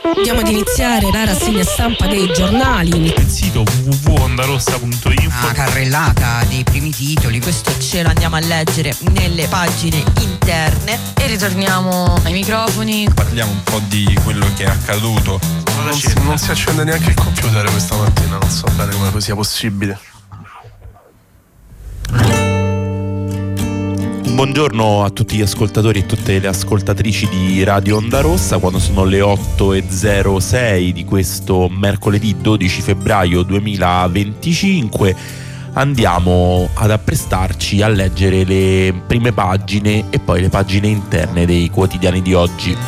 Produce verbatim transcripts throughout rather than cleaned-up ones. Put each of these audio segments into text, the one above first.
Andiamo ad iniziare la rassegna stampa dei giornali. Il sito w w w punto ondarossa punto info. Una carrellata dei primi titoli. Questo ce lo andiamo a leggere nelle pagine interne. E ritorniamo ai microfoni. Parliamo un po' di quello che è accaduto. Non si, non si accende neanche il computer questa mattina, non so bene come sia possibile. Buongiorno a tutti gli ascoltatori e tutte le ascoltatrici di Radio Onda Rossa, quando sono le otto e zero sei di questo mercoledì dodici febbraio duemilaventicinque. Andiamo ad apprestarci a leggere le prime pagine e poi le pagine interne dei quotidiani di oggi.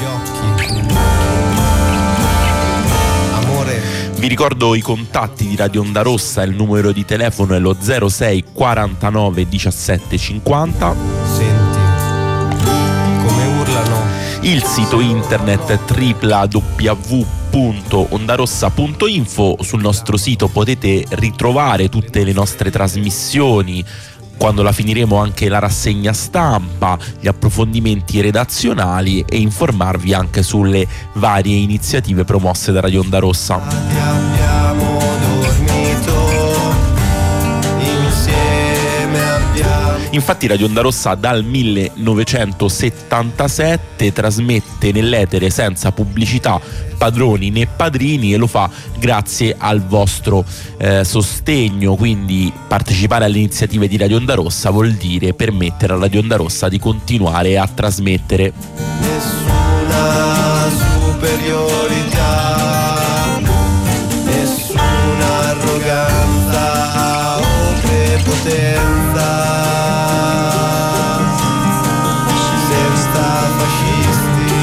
Vi ricordo i contatti di Radio Onda Rossa, il numero di telefono è lo zero sei quarantanove diciassette cinquanta. Senti, come urlano. Il sito internet w w w punto ondarossa punto info. Sul nostro sito potete ritrovare tutte le nostre trasmissioni, quando la finiremo anche la rassegna stampa, gli approfondimenti redazionali e informarvi anche sulle varie iniziative promosse da Radio Onda Rossa. Abbiamo dormito insieme, abbiamo... Infatti Radio Onda Rossa dal millenovecentosettantasette trasmette nell'etere senza pubblicità, padroni né padrini, e lo fa grazie al vostro eh, sostegno. Quindi partecipare alle iniziative di Radio Onda Rossa vuol dire permettere a Radio Onda Rossa di continuare a trasmettere. Nessuna superiorità, nessuna arroganza o prepotenza, senza fascisti.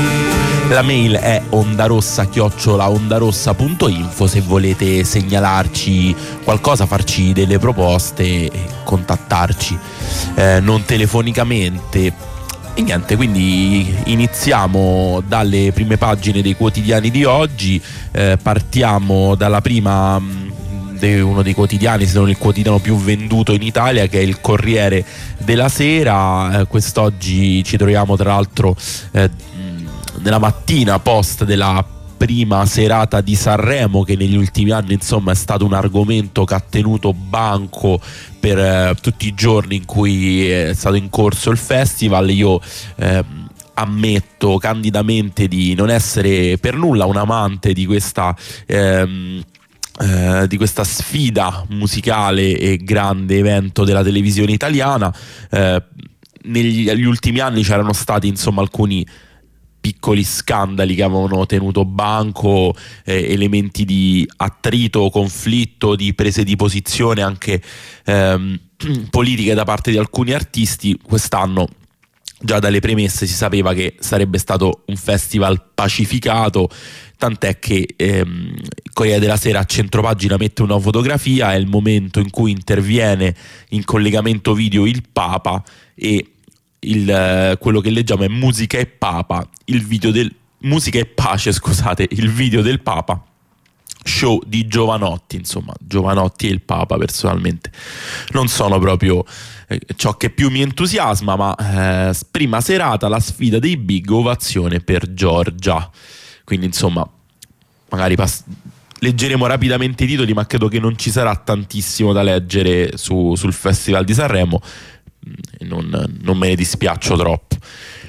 La mail è ondarossa chiocciola ondarossa punto info se volete segnalarci qualcosa, farci delle proposte, contattarci eh, non telefonicamente. E niente, quindi iniziamo dalle prime pagine dei quotidiani di oggi. Eh, partiamo dalla prima di uno dei quotidiani, se non il quotidiano più venduto in Italia, che è il Corriere della Sera. Eh, quest'oggi ci troviamo tra l'altro eh, nella mattina post della prima serata di Sanremo, che negli ultimi anni insomma è stato un argomento che ha tenuto banco per eh, tutti i giorni in cui è stato in corso il festival. Io eh, ammetto candidamente di non essere per nulla un amante di questa ehm, eh, di questa sfida musicale e grande evento della televisione italiana. Eh, negli, negli ultimi anni c'erano stati insomma alcuni piccoli scandali che avevano tenuto banco, eh, elementi di attrito, conflitto, di prese di posizione anche ehm, politiche da parte di alcuni artisti. Quest'anno già dalle premesse si sapeva che sarebbe stato un festival pacificato, tant'è che ehm, Corriere della Sera a centropagina mette una fotografia, è il momento in cui interviene in collegamento video il Papa e Il, quello che leggiamo è musica e papa, il video del musica e pace, scusate, il video del Papa, show di Giovanotti. Insomma, Giovanotti e il Papa personalmente non sono proprio eh, ciò che più mi entusiasma, ma eh, prima serata, la sfida dei big, ovazione per Giorgia. Quindi insomma, magari pass- leggeremo rapidamente i titoli, ma credo che non ci sarà tantissimo da leggere su, sul Festival di Sanremo. Non, non me ne dispiaccio troppo.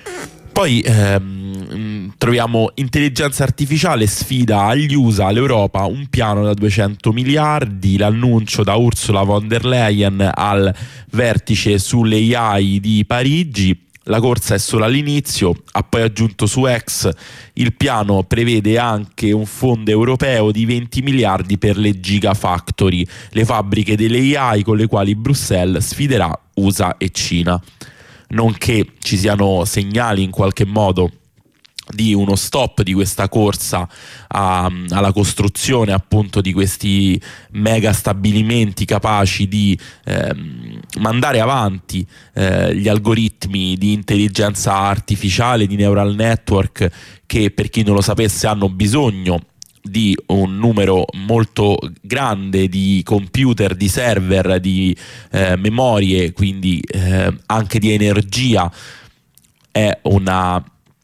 Poi ehm, troviamo intelligenza artificiale sfida agli U S A, all'Europa un piano da duecento miliardi, l'annuncio da Ursula von der Leyen al vertice sulle A I di Parigi. La corsa è solo all'inizio. Ha poi aggiunto su X: il piano prevede anche un fondo europeo di venti miliardi per le Gigafactory, le fabbriche delle A I con le quali Bruxelles sfiderà U S A e Cina. Non che ci siano segnali in qualche modo di uno stop di questa corsa a, alla costruzione appunto di questi mega stabilimenti capaci di ehm, mandare avanti eh, gli algoritmi di intelligenza artificiale, di neural network, che per chi non lo sapesse hanno bisogno di un numero molto grande di computer, di server, di eh, memorie, quindi eh, anche di energia. È una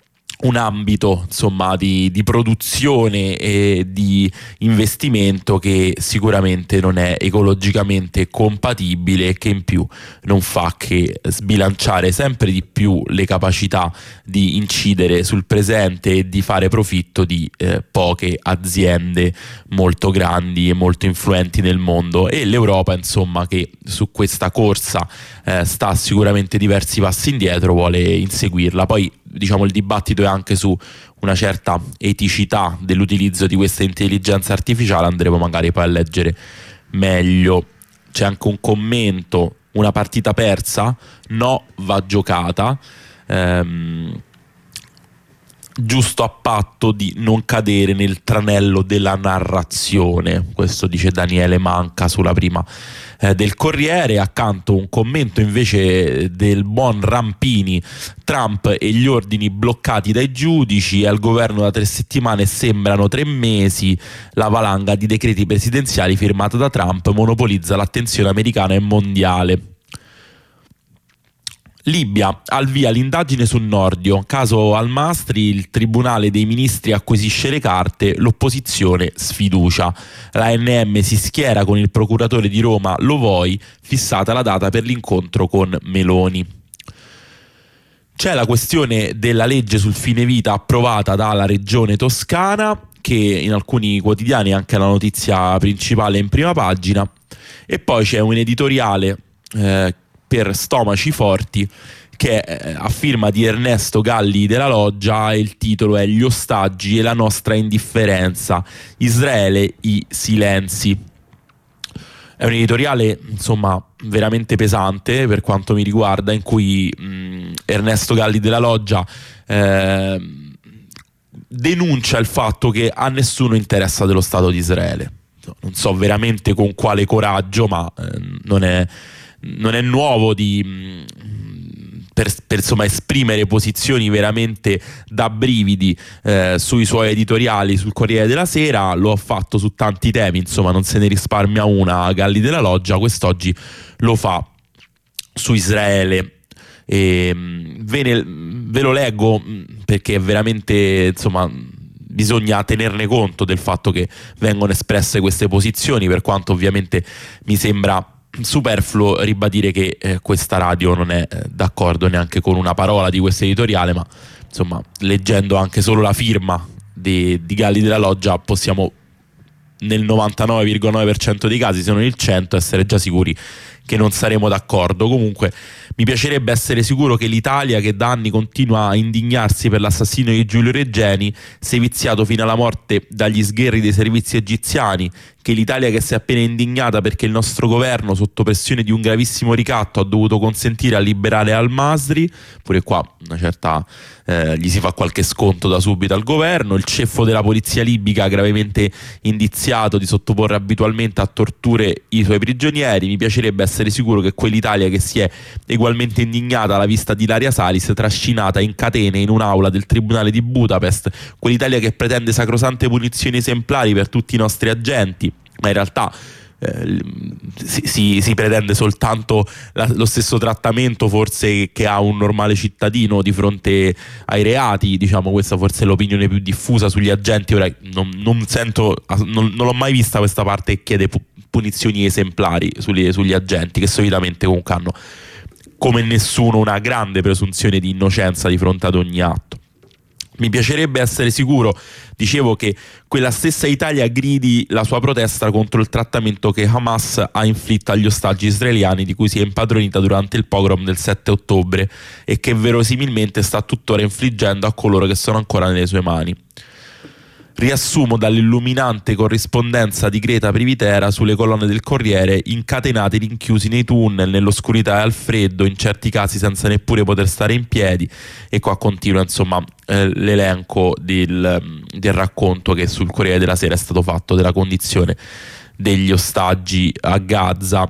un ambito insomma di, di produzione e di investimento che sicuramente non è ecologicamente compatibile e che in più non fa che sbilanciare sempre di più le capacità di incidere sul presente e di fare profitto di eh, poche aziende molto grandi e molto influenti nel mondo, e l'Europa insomma che su questa corsa eh, sta sicuramente diversi passi indietro, vuole inseguirla. Poi diciamo il dibattito è anche su una certa eticità dell'utilizzo di questa intelligenza artificiale, andremo magari poi a leggere meglio. C'è anche un commento: una partita persa? No, va giocata, ehm, giusto a patto di non cadere nel tranello della narrazione. Questo dice Daniele Manca sulla prima eh, del Corriere. Accanto un commento invece del buon Rampini: Trump e gli ordini bloccati dai giudici, al governo da tre settimane sembrano tre mesi, la valanga di decreti presidenziali firmata da Trump monopolizza l'attenzione americana e mondiale. Libia, al via l'indagine su Nordio, caso Al-Mastri, il tribunale dei ministri acquisisce le carte, l'opposizione sfiducia. La N M si schiera con il procuratore di Roma Lovoi, fissata la data per l'incontro con Meloni. C'è la questione della legge sul fine vita approvata dalla regione Toscana, che in alcuni quotidiani è anche la notizia principale in prima pagina, e poi c'è un editoriale eh, per stomaci forti che è a firma di Ernesto Galli della Loggia, e il titolo è Gli ostaggi e la nostra indifferenza, Israele i silenzi. È un editoriale insomma veramente pesante per quanto mi riguarda, in cui mh, Ernesto Galli della Loggia eh, denuncia il fatto che a nessuno interessa dello Stato di Israele. Non so veramente con quale coraggio, ma eh, non è non è nuovo di per, per insomma esprimere posizioni veramente da brividi eh, sui suoi editoriali sul Corriere della Sera. Lo ha fatto su tanti temi, insomma non se ne risparmia una Galli della Loggia. Quest'oggi lo fa su Israele, e ve, ne, ve lo leggo perché veramente insomma bisogna tenerne conto del fatto che vengono espresse queste posizioni, per quanto ovviamente mi sembra superfluo ribadire che eh, questa radio non è eh, d'accordo neanche con una parola di questo editoriale, ma insomma leggendo anche solo la firma di, di Galli della Loggia possiamo nel novantanove virgola nove per cento dei casi, se non il cento, essere già sicuri che non saremo d'accordo. Comunque mi piacerebbe essere sicuro che l'Italia, che da anni continua a indignarsi per l'assassinio di Giulio Regeni, seviziato fino alla morte dagli sgherri dei servizi egiziani, che l'Italia che si è appena indignata perché il nostro governo, sotto pressione di un gravissimo ricatto, ha dovuto consentire a liberare Al-Masri, pure qua una certa eh, gli si fa qualche sconto da subito al governo, il ceffo della polizia libica gravemente indiziato di sottoporre abitualmente a torture i suoi prigionieri. Mi piacerebbe essere sicuro che quell'Italia che si è ugualmente indignata alla vista di Ilaria Salis trascinata in catene in un'aula del tribunale di Budapest, quell'Italia che pretende sacrosante punizioni esemplari per tutti i nostri agenti, ma in realtà eh, si, si, si pretende soltanto la, lo stesso trattamento forse che ha un normale cittadino di fronte ai reati. Diciamo questa forse è l'opinione più diffusa sugli agenti. Ora non, non sento, non, non l'ho mai vista questa parte che chiede punizioni esemplari sugli, sugli agenti, che solitamente comunque hanno come nessuno una grande presunzione di innocenza di fronte ad ogni atto. Mi piacerebbe essere sicuro, dicevo, che quella stessa Italia gridi la sua protesta contro il trattamento che Hamas ha inflitto agli ostaggi israeliani di cui si è impadronita durante il pogrom del sette ottobre e che verosimilmente sta tuttora infliggendo a coloro che sono ancora nelle sue mani. Riassumo dall'illuminante corrispondenza di Greta Privitera sulle colonne del Corriere: incatenati, rinchiusi nei tunnel, nell'oscurità e al freddo, in certi casi senza neppure poter stare in piedi. E qua continua insomma eh, l'elenco del, del racconto che sul Corriere della Sera è stato fatto della condizione degli ostaggi a Gaza.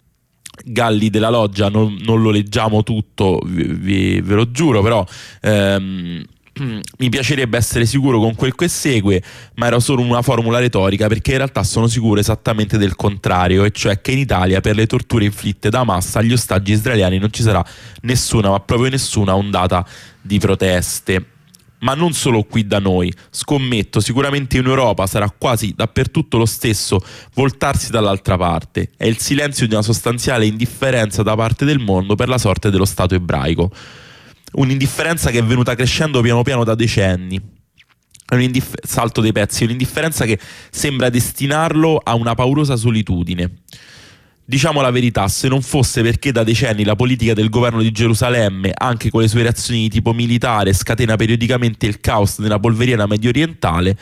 Galli della Loggia non, non lo leggiamo tutto, vi, vi, ve lo giuro, però ehm, mi piacerebbe essere sicuro con quel che segue, ma era solo una formula retorica, perché in realtà sono sicuro esattamente del contrario, e cioè che in Italia per le torture inflitte da Hamas agli ostaggi israeliani non ci sarà nessuna, ma proprio nessuna ondata di proteste. ma non solo qui da noi. Scommetto, sicuramente in Europa sarà quasi dappertutto lo stesso voltarsi dall'altra parte. È il silenzio di una sostanziale indifferenza da parte del mondo per la sorte dello Stato ebraico. Un'indifferenza che è venuta crescendo piano piano da decenni. È un indiff- salto dei pezzi, un'indifferenza che sembra destinarlo a una paurosa solitudine. Diciamo la verità, se non fosse perché da decenni la politica del governo di Gerusalemme, anche con le sue reazioni di tipo militare, scatena periodicamente il caos nella polveriera medio orientale,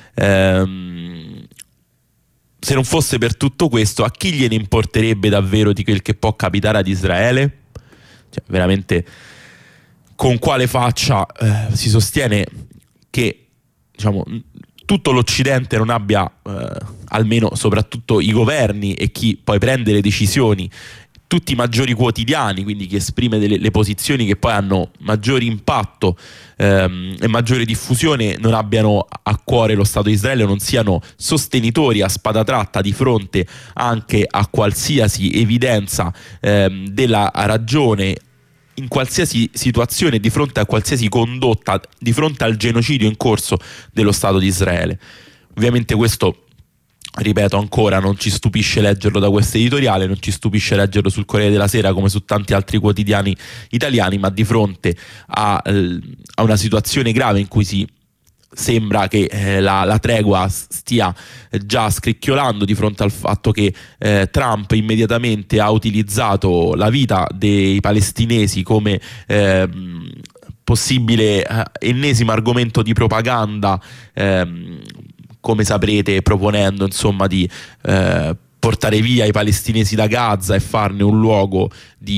ehm, se non fosse per tutto questo, a chi gliene importerebbe davvero di quel che può capitare ad Israele? Cioè, veramente, con quale faccia eh, si sostiene che, diciamo, tutto l'Occidente non abbia, eh, almeno soprattutto i governi e chi poi prende le decisioni, tutti i maggiori quotidiani, quindi chi esprime delle, le posizioni che poi hanno maggiori impatto ehm, e maggiore diffusione, non abbiano a cuore lo Stato di Israele, non siano sostenitori a spada tratta di fronte anche a qualsiasi evidenza ehm, della ragione in qualsiasi situazione, di fronte a qualsiasi condotta, di fronte al genocidio in corso dello Stato di Israele. Ovviamente questo, ripeto ancora, non ci stupisce leggerlo da questo editoriale, non ci stupisce leggerlo sul Corriere della Sera come su tanti altri quotidiani italiani, ma di fronte a, eh, a una situazione grave in cui si sembra che eh, la, la tregua stia già scricchiolando, di fronte al fatto che eh, Trump immediatamente ha utilizzato la vita dei palestinesi come eh, possibile eh, ennesimo argomento di propaganda, eh, come saprete, proponendo insomma di eh, portare via i palestinesi da Gaza e farne un luogo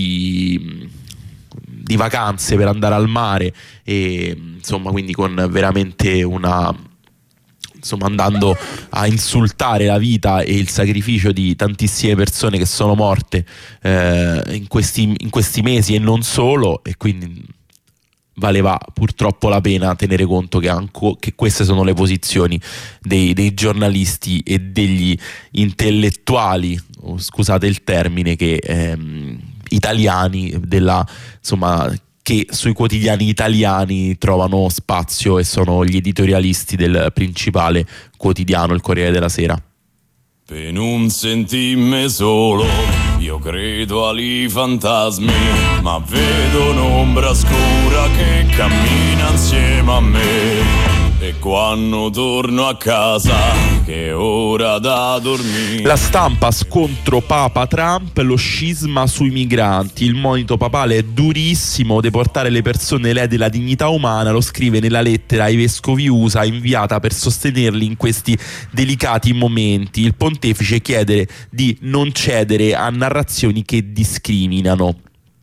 di di vacanze per andare al mare, e insomma, quindi con veramente una, insomma, andando a insultare la vita e il sacrificio di tantissime persone che sono morte eh, in questi, in questi mesi e non solo, e quindi valeva purtroppo la pena tenere conto che, anco, che queste sono le posizioni dei, dei giornalisti e degli intellettuali, oh, scusate il termine, che ehm, italiani, della, insomma, che sui quotidiani italiani trovano spazio e sono gli editorialisti del principale quotidiano, il Corriere della Sera. Per non sentirmi solo, io credo agli fantasmi, ma vedo un'ombra scura che cammina insieme a me. E quando torno a casa, che è ora da dormire. La Stampa, scontro Papa Trump, lo scisma sui migranti. Il monito papale è durissimo: deportare le persone lede la dignità umana. Lo scrive nella lettera ai vescovi U S A inviata per sostenerli in questi delicati momenti. Il pontefice chiede di non cedere a narrazioni che discriminano.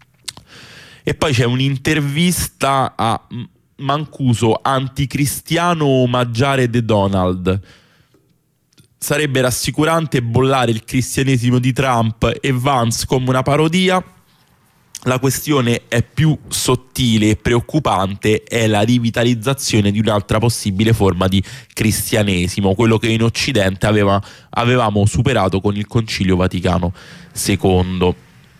E poi c'è un'intervista a Mancuso: anticristiano omaggiare The Donald. Sarebbe rassicurante bollare il cristianesimo di Trump e Vance come una parodia. La questione è più sottile e preoccupante, è la rivitalizzazione di un'altra possibile forma di cristianesimo, quello che in Occidente aveva, avevamo superato con il Concilio Vaticano secondo.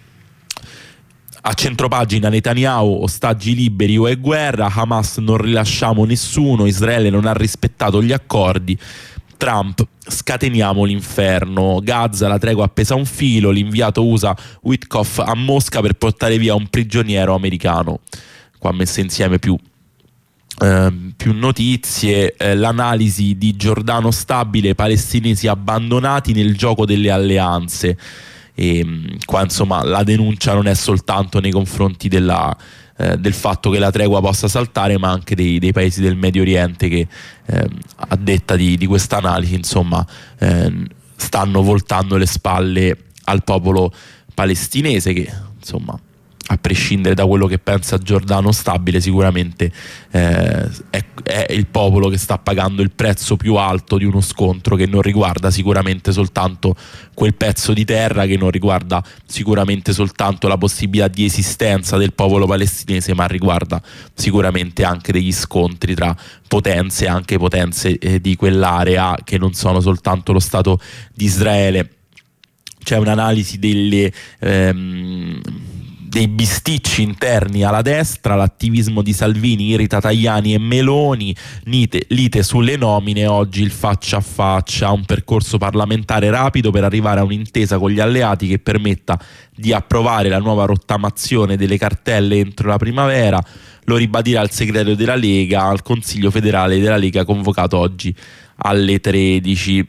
A centropagina Netanyahu: ostaggi liberi o è guerra, Hamas non rilasciamo nessuno, Israele non ha rispettato gli accordi, Trump scateniamo l'inferno, Gaza la tregua appesa a un filo, l'inviato U S A Witkoff a Mosca per portare via un prigioniero americano. Qua messe insieme più, eh, più notizie, eh, l'analisi di Giordano Stabile: palestinesi abbandonati nel gioco delle alleanze. E qua insomma la denuncia non è soltanto nei confronti della, eh, del fatto che la tregua possa saltare, ma anche dei, dei paesi del Medio Oriente che eh, a detta di, di questa analisi insomma eh, stanno voltando le spalle al popolo palestinese, che insomma, a prescindere da quello che pensa Giordano Stabile, sicuramente eh, è, è il popolo che sta pagando il prezzo più alto di uno scontro che non riguarda sicuramente soltanto quel pezzo di terra, che non riguarda sicuramente soltanto la possibilità di esistenza del popolo palestinese, ma riguarda sicuramente anche degli scontri tra potenze, anche potenze eh, di quell'area, che non sono soltanto lo Stato di Israele. C'è un'analisi delle... Ehm, dei bisticci interni alla destra, l'attivismo di Salvini irrita Tajani e Meloni, lite, lite sulle nomine, oggi il faccia a faccia, un percorso parlamentare rapido per arrivare a un'intesa con gli alleati che permetta di approvare la nuova rottamazione delle cartelle entro la primavera. Lo ribadirà il segretario della Lega al Consiglio federale della Lega convocato oggi alle tredici.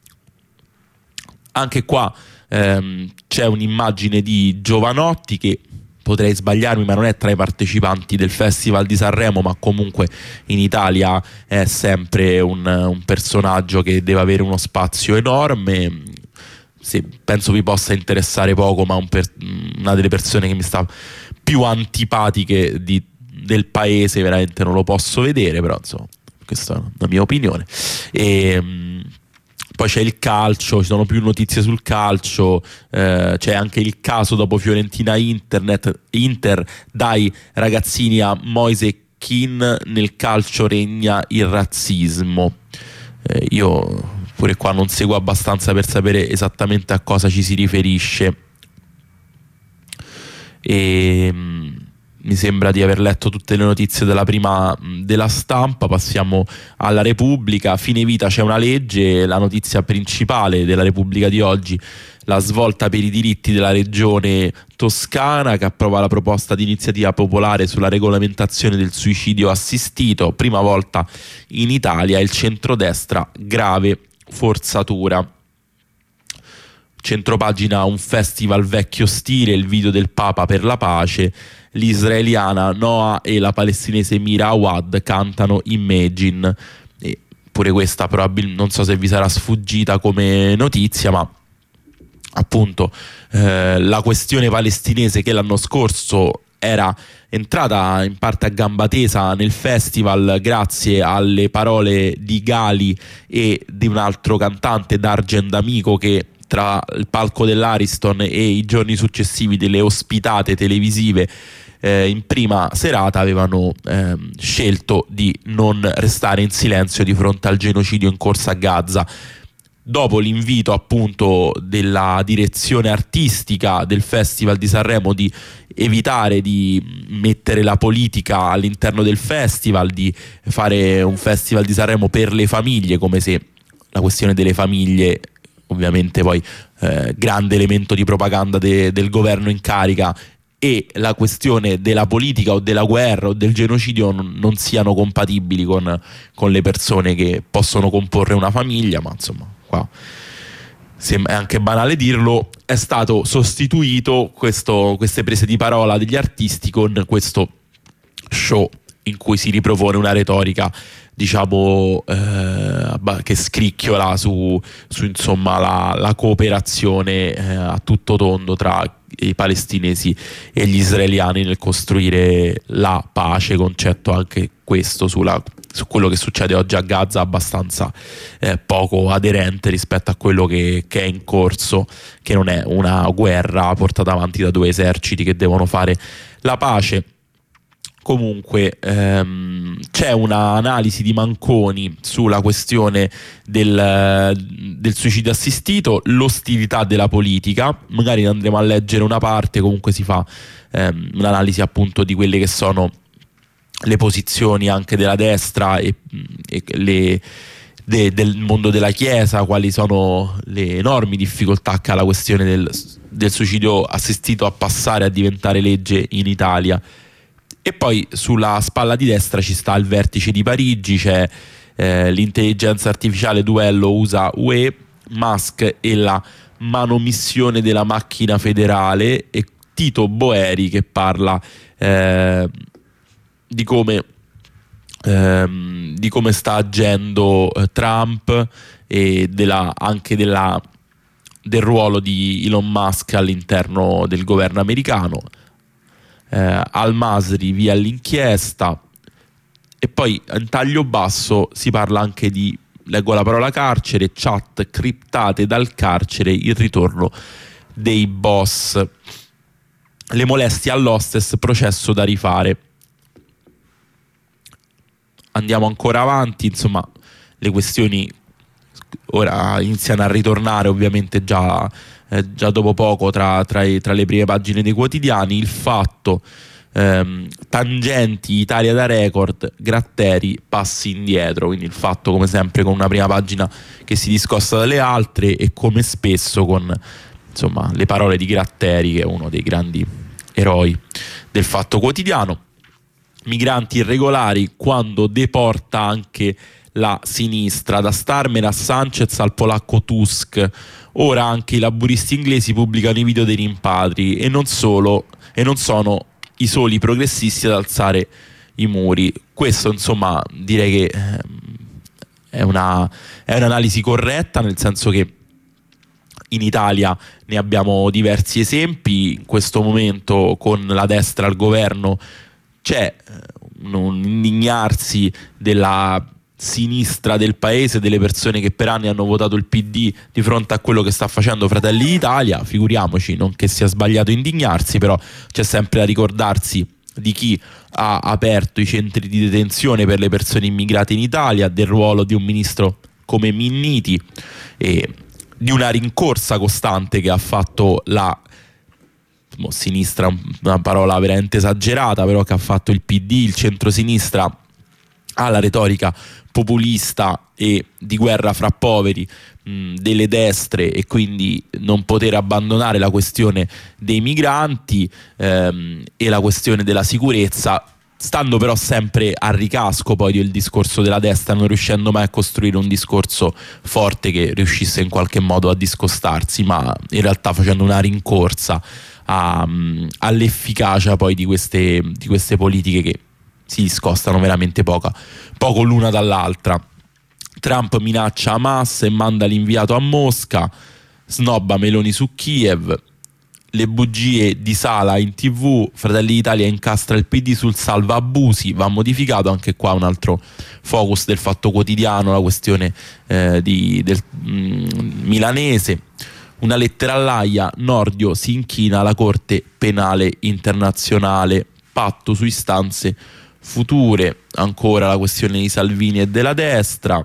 Anche qua ehm, c'è un'immagine di Giovanotti che, potrei sbagliarmi, ma non è tra i partecipanti del Festival di Sanremo, ma comunque in Italia è sempre un, un personaggio che deve avere uno spazio enorme. Sì, penso vi possa interessare poco, ma un per, una delle persone che mi sta più antipatiche di, del paese, veramente non lo posso vedere, però insomma questa è la mia opinione. E poi c'è il calcio, ci sono più notizie sul calcio, eh, c'è anche il caso dopo Fiorentina Internet, Inter, dai ragazzini a Moise Kean, nel calcio regna il razzismo. Eh, io pure qua non seguo abbastanza per sapere esattamente a cosa ci si riferisce. E mi sembra di aver letto tutte le notizie della prima della Stampa. Passiamo alla Repubblica. Fine vita, c'è una legge, la notizia principale della Repubblica di oggi, la svolta per i diritti della regione Toscana che approva la proposta di iniziativa popolare sulla regolamentazione del suicidio assistito, prima volta in Italia, il centrodestra grave forzatura. Centropagina, un festival vecchio stile, il video del Papa per la pace, l'israeliana Noah e la palestinese Mira Awad cantano Imagine. E pure questa probabilmente, non so se vi sarà sfuggita come notizia, ma appunto eh, la questione palestinese che l'anno scorso era entrata in parte a gamba tesa nel festival grazie alle parole di Gali e di un altro cantante, Dargen D'Amico, che tra il palco dell'Ariston e i giorni successivi delle ospitate televisive eh, in prima serata avevano eh, scelto di non restare in silenzio di fronte al genocidio in corso a Gaza. Dopo l'invito appunto della direzione artistica del Festival di Sanremo di evitare di mettere la politica all'interno del festival, di fare un Festival di Sanremo per le famiglie, come se la questione delle famiglie, ovviamente poi eh, grande elemento di propaganda de- del governo in carica, e la questione della politica o della guerra o del genocidio non, non siano compatibili con, con le persone che possono comporre una famiglia. Ma insomma, qua è anche banale dirlo, è stato sostituito questo, queste prese di parola degli artisti con questo show in cui si ripropone una retorica, diciamo, eh, che scricchiola su, su insomma la, la cooperazione eh, a tutto tondo tra i palestinesi e gli israeliani nel costruire la pace, concetto anche questo sulla, su quello che succede oggi a Gaza abbastanza eh, poco aderente rispetto a quello che, che è in corso, che non è una guerra portata avanti da due eserciti che devono fare la pace. Comunque ehm, c'è un'analisi di Manconi sulla questione del, del suicidio assistito, l'ostilità della politica. Magari ne andremo a leggere una parte, comunque si fa ehm, un'analisi appunto di quelle che sono le posizioni anche della destra e, e le, de, del mondo della Chiesa, quali sono le enormi difficoltà che ha la questione del, del suicidio assistito a passare a diventare legge in Italia. E poi sulla spalla di destra ci sta il vertice di Parigi, c'è eh, l'intelligenza artificiale duello U S A-U E, Musk e la manomissione della macchina federale, e Tito Boeri che parla eh, di come ehm, di come sta agendo eh, Trump e della, anche della, del ruolo di Elon Musk all'interno del governo americano. Eh, Al-Masri via l'inchiesta, e poi in taglio basso si parla anche di, leggo la parola carcere, chat criptate dal carcere, il ritorno dei boss, le molestie all'hostess, processo da rifare. Andiamo ancora avanti, insomma le questioni ora iniziano a ritornare ovviamente già eh, già dopo poco tra, tra, i, tra le prime pagine dei quotidiani, il Fatto, ehm, tangenti Italia da record, Gratteri passi indietro, quindi il Fatto come sempre con una prima pagina che si discosta dalle altre e come spesso con insomma le parole di Gratteri, che è uno dei grandi eroi del Fatto Quotidiano. Migranti irregolari quando deporta anche la sinistra, da Starmer a Sanchez al polacco Tusk. Ora anche i laburisti inglesi pubblicano i video dei rimpatri e non solo, e non sono i soli progressisti ad alzare i muri. Questo insomma direi che eh, è, una, è un'analisi corretta, nel senso che in Italia ne abbiamo diversi esempi. In questo momento con la destra al governo c'è un indignarsi della sinistra del paese, delle persone che per anni hanno votato il P D di fronte a quello che sta facendo Fratelli d'Italia. Figuriamoci, non che sia sbagliato indignarsi, però c'è sempre da ricordarsi di chi ha aperto i centri di detenzione per le persone immigrate in Italia, del ruolo di un ministro come Minniti e di una rincorsa costante che ha fatto la Mo, sinistra, una parola veramente esagerata, però che ha fatto il P D, il centrosinistra, alla retorica populista e di guerra fra poveri mh, delle destre, e quindi non poter abbandonare la questione dei migranti ehm, e la questione della sicurezza, stando però sempre a ricasco poi del discorso della destra, non riuscendo mai a costruire un discorso forte che riuscisse in qualche modo a discostarsi, ma in realtà facendo una rincorsa a, all'efficacia poi di queste, di queste politiche che si discostano veramente poca, poco l'una dall'altra. Trump minaccia Hamas e manda l'inviato a Mosca, snobba Meloni su Kiev, le bugie di Sala in tv, Fratelli d'Italia incastra il P D sul salva abusi, va modificato anche qua un altro focus del Fatto Quotidiano, la questione eh, di, del mm, milanese. Una lettera all'Aia, Nordio si inchina alla Corte Penale Internazionale, patto su istanze future. Ancora la questione di Salvini e della destra.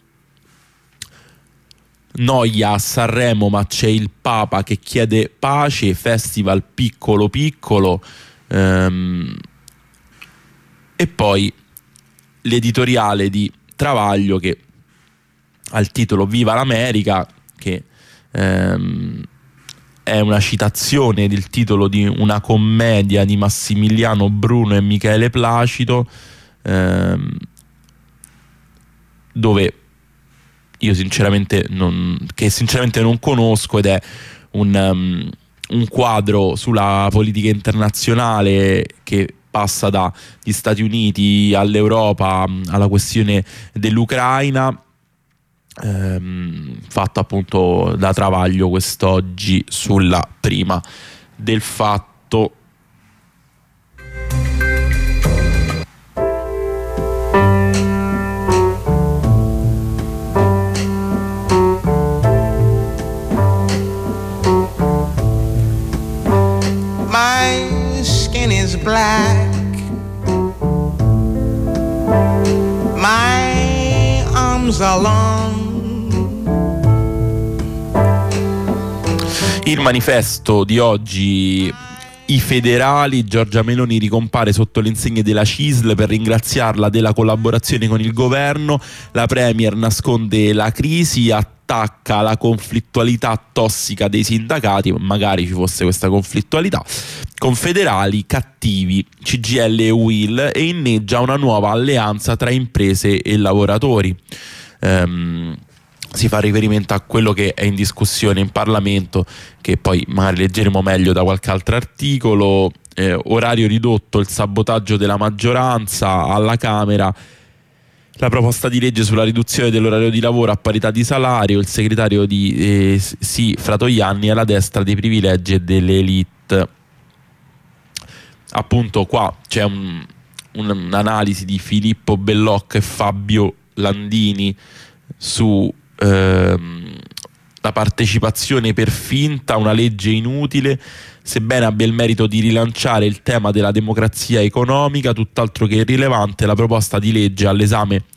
Noia a Sanremo, ma c'è il Papa che chiede pace, festival piccolo piccolo, ehm, e poi l'editoriale di Travaglio che ha il titolo Viva l'America, che ehm, è una citazione del titolo di una commedia di Massimiliano Bruno e Michele Placido, ehm, dove io sinceramente non, che sinceramente non conosco, ed è un, um, un quadro sulla politica internazionale che passa dagli Stati Uniti all'Europa alla questione dell'Ucraina, ehm, fatto appunto da Travaglio quest'oggi sulla Prima del Fatto. Black, my arms are long. Il manifesto di oggi, i federali, Giorgia Meloni ricompare sotto le insegne della C I S L per ringraziarla della collaborazione con il governo, la Premier nasconde la crisi, attacca la conflittualità tossica dei sindacati, magari ci fosse questa conflittualità, confederali cattivi, C G I L e U I L, e inneggia una nuova alleanza tra imprese e lavoratori. Um, si fa riferimento a quello che è in discussione in Parlamento, che poi magari leggeremo meglio da qualche altro articolo. Eh, orario ridotto, il sabotaggio della maggioranza alla Camera, la proposta di legge sulla riduzione dell'orario di lavoro a parità di salario, il segretario di eh, sì, Fratoianni alla destra dei privilegi e delle elite. Appunto qua c'è un, un, un'analisi di Filippo Bellocca e Fabio Landini su ehm, la partecipazione per finta, una legge inutile, sebbene abbia il merito di rilanciare il tema della democrazia economica, tutt'altro che irrilevante la proposta di legge all'esame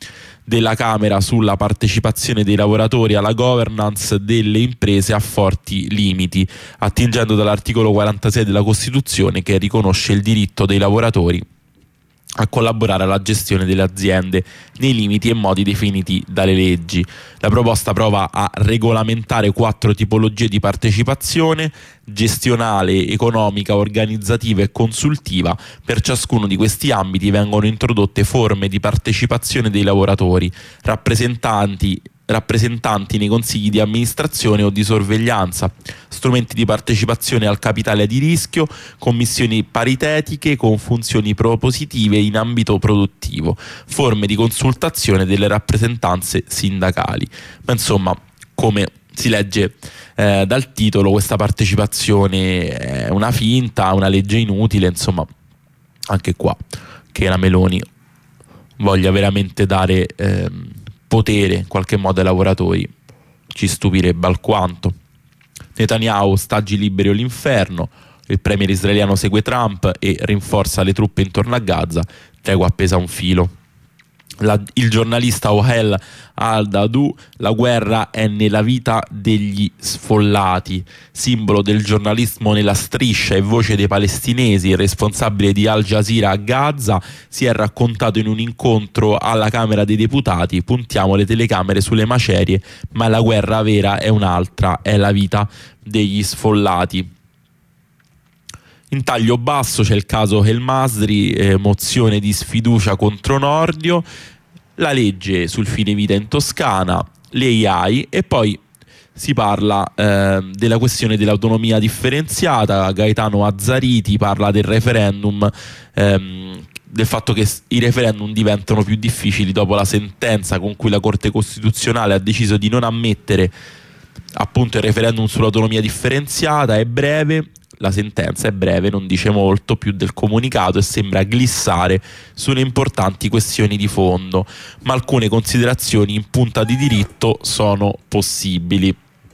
della Camera sulla partecipazione dei lavoratori alla governance delle imprese ha forti limiti, attingendo dall'articolo quarantasei della Costituzione, che riconosce il diritto dei lavoratori a collaborare alla gestione delle aziende nei limiti e modi definiti dalle leggi. La proposta prova a regolamentare quattro tipologie di partecipazione: gestionale, economica, organizzativa e consultiva. Per ciascuno di questi ambiti vengono introdotte forme di partecipazione dei lavoratori, rappresentanti rappresentanti nei consigli di amministrazione o di sorveglianza, strumenti di partecipazione al capitale di rischio, commissioni paritetiche con funzioni propositive in ambito produttivo, forme di consultazione delle rappresentanze sindacali. Ma insomma, come si legge eh, dal titolo, questa partecipazione è una finta, una legge inutile. Insomma, anche qua che la Meloni voglia veramente dare ehm, potere in qualche modo ai lavoratori ci stupirebbe alquanto. Netanyahu, stagi liberi o l'inferno. Il premier israeliano segue Trump e rinforza le truppe intorno a Gaza. Tregua appesa a un filo. La, il giornalista Ohel Al-Dadu: la guerra è nella vita degli sfollati. Simbolo del giornalismo nella striscia e voce dei palestinesi, il responsabile di Al Jazeera a Gaza si è raccontato in un incontro alla Camera dei Deputati: puntiamo le telecamere sulle macerie, ma la guerra vera è un'altra, è la vita degli sfollati. In taglio basso c'è il caso El Masri, eh, mozione di sfiducia contro Nordio, la legge sul fine vita in Toscana, le A I, e poi si parla eh, della questione dell'autonomia differenziata. Gaetano Azzariti parla del referendum, ehm, del fatto che i referendum diventano più difficili dopo la sentenza con cui la Corte Costituzionale ha deciso di non ammettere appunto il referendum sull'autonomia differenziata. È breve. La sentenza è breve, non dice molto più del comunicato e sembra glissare sulle importanti questioni di fondo, ma alcune considerazioni in punta di diritto sono possibili.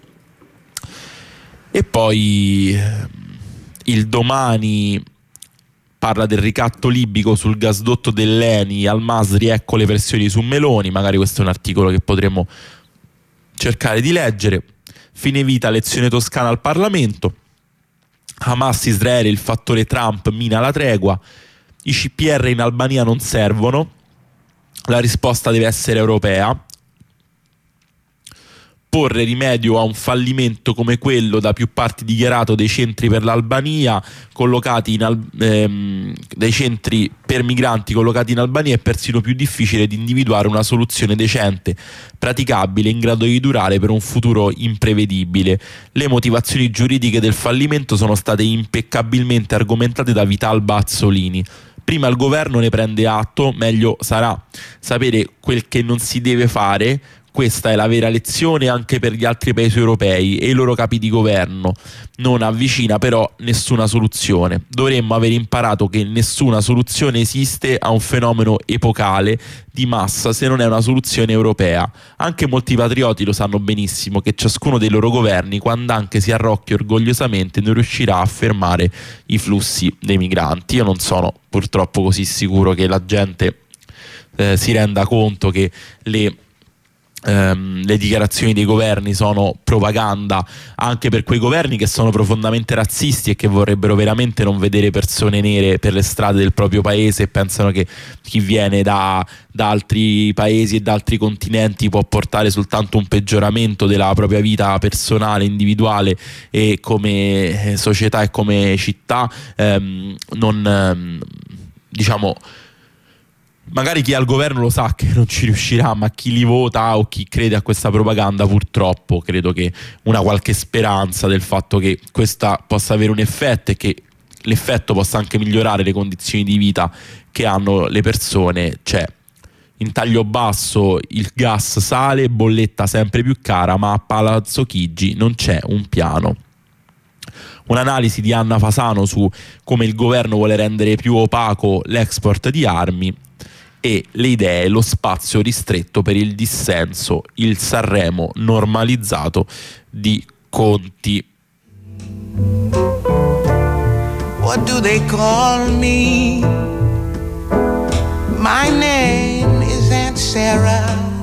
E poi il Domani parla del ricatto libico sul gasdotto dell'Eni. Al Masri, ecco le versioni su Meloni. Magari questo è un articolo che potremo cercare di leggere. Fine vita, lezione toscana al Parlamento. Hamas, Israele, il fattore Trump mina la tregua. I C P R in Albania non servono. La risposta deve essere europea. Porre rimedio a un fallimento come quello da più parti dichiarato dei centri per l'Albania collocati in Al- ehm, dei centri per migranti collocati in Albania è persino più difficile di individuare una soluzione decente, praticabile, in grado di durare per un futuro imprevedibile. Le motivazioni giuridiche del fallimento sono state impeccabilmente argomentate da Vital Bazzolini. Prima il governo ne prende atto, meglio sarà. Sapere quel che non si deve fare. Questa è la vera lezione anche per gli altri paesi europei e i loro capi di governo. Non avvicina però nessuna soluzione. Dovremmo aver imparato che nessuna soluzione esiste a un fenomeno epocale di massa se non è una soluzione europea. Anche molti patrioti lo sanno benissimo che ciascuno dei loro governi, quando anche si arrocchia orgogliosamente, non riuscirà a fermare i flussi dei migranti. Io non sono purtroppo così sicuro che la gente eh, si renda conto che le Um, le dichiarazioni dei governi sono propaganda anche per quei governi che sono profondamente razzisti e che vorrebbero veramente non vedere persone nere per le strade del proprio paese e pensano che chi viene da, da altri paesi e da altri continenti può portare soltanto un peggioramento della propria vita personale, individuale e come società e come città. Um, non um, diciamo magari chi è al governo lo sa che non ci riuscirà, ma chi li vota o chi crede a questa propaganda purtroppo credo che una qualche speranza del fatto che questa possa avere un effetto e che l'effetto possa anche migliorare le condizioni di vita che hanno le persone c'è. In taglio basso il gas sale, bolletta sempre più cara, ma a Palazzo Chigi non c'è un piano. Un'analisi di Anna Fasano su come il governo vuole rendere più opaco l'export di armi e le idee, lo spazio ristretto per il dissenso, il Sanremo normalizzato di Conti. What do they call me? My name is Aunt Sarah.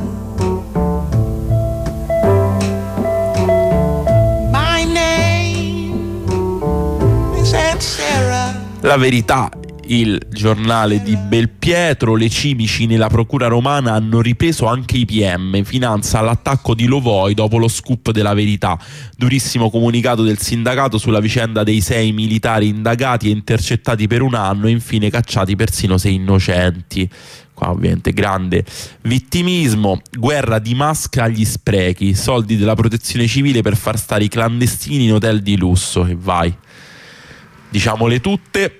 La Verità, il giornale di Belpietro: le cimici nella procura romana hanno ripreso anche i P M, finanza all'attacco di Lovoi dopo lo scoop della Verità, durissimo comunicato del sindacato sulla vicenda dei sei militari indagati e intercettati per un anno e infine cacciati persino sei innocenti. Qua ovviamente grande vittimismo. Guerra di Musk agli sprechi, soldi della protezione civile per far stare i clandestini in hotel di lusso, e vai, diciamole tutte.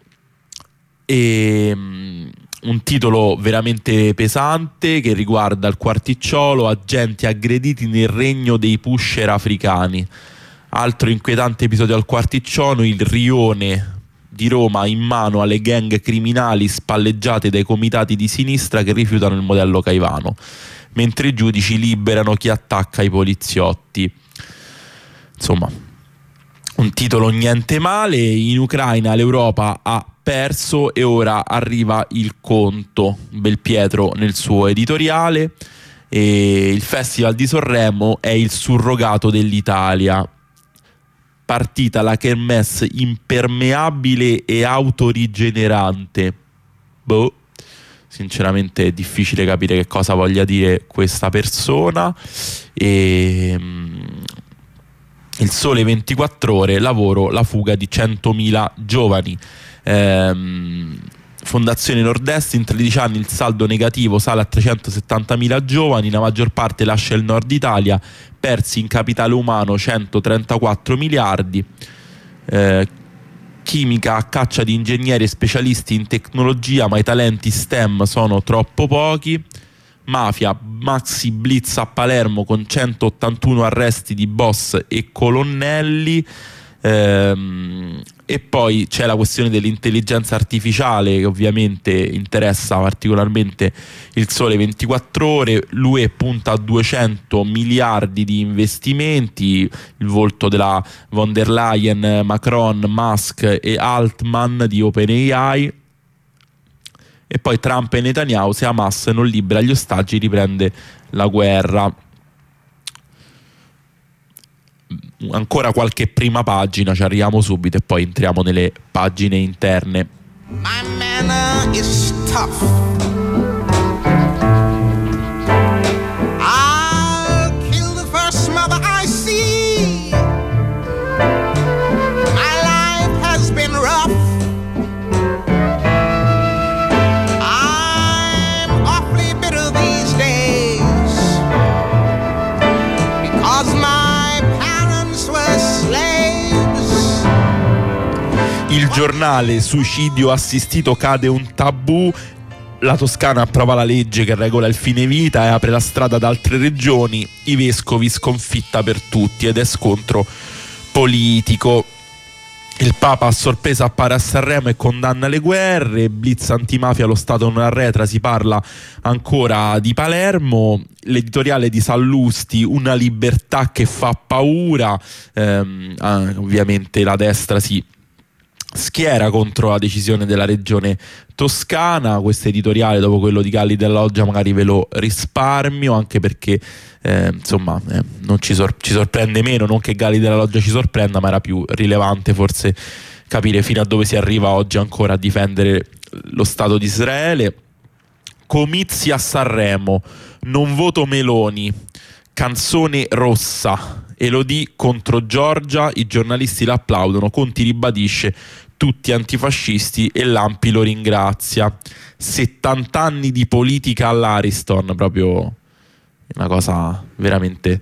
E um, un titolo veramente pesante che riguarda il Quarticciolo: agenti aggrediti nel regno dei pusher africani. Altro inquietante episodio al Quarticciolo: il rione di Roma in mano alle gang criminali spalleggiate dai comitati di sinistra che rifiutano il modello Caivano, mentre i giudici liberano chi attacca i poliziotti. Insomma, un titolo niente male. In Ucraina l'Europa ha perso e ora arriva il conto. Belpietro nel suo editoriale. E il Festival di Sanremo è il surrogato dell'Italia. Partita la kermesse impermeabile e autorigenerante. Boh, sinceramente è difficile capire che cosa voglia dire questa persona. E il Sole ventiquattro Ore: lavoro, la fuga di centomila giovani. Ehm, Fondazione Nord-Est: in tredici anni il saldo negativo sale a trecentosettantamila giovani, la maggior parte lascia il Nord Italia, persi in capitale umano centotrentaquattro miliardi. Eh, chimica a caccia di ingegneri e specialisti in tecnologia, ma i talenti STEM sono troppo pochi. Mafia: maxi blitz a Palermo con centottantuno arresti di boss e colonnelli. Ehm, e poi c'è la questione dell'intelligenza artificiale che ovviamente interessa particolarmente il Sole ventiquattro Ore. L'U E punta a duecento miliardi di investimenti, il volto della von der Leyen, Macron, Musk e Altman di OpenAI. E poi Trump e Netanyahu: se Hamas non libera gli ostaggi riprende la guerra. Ancora qualche prima pagina, ci arriviamo subito e poi entriamo nelle pagine interne. My manner is tough. I'll kill the first mother I see. My life has been rough. I'm awfully bitter these days because my Il Giornale: suicidio assistito cade un tabù, la Toscana approva la legge che regola il fine vita e apre la strada ad altre regioni, i vescovi sconfitta per tutti ed è scontro politico. Il Papa a sorpresa appare a Sanremo e condanna le guerre. Blitz antimafia: lo Stato non arretra, si parla ancora di Palermo. L'editoriale di Sallusti: una libertà che fa paura. Ehm, ah, ovviamente la destra si schiera contro la decisione della regione toscana. Questo editoriale, dopo quello di Galli della Loggia, magari ve lo risparmio, anche perché eh, insomma eh, non ci, sor- ci sorprende meno, non che Galli della Loggia ci sorprenda, ma era più rilevante forse capire fino a dove si arriva oggi ancora a difendere lo Stato di Israele. Comizi a Sanremo: non voto Meloni, canzone rossa, Elodie contro Giorgia, i giornalisti l'applaudono, Conti ribadisce tutti antifascisti e Lampi lo ringrazia. settanta anni di politica all'Ariston, proprio una cosa veramente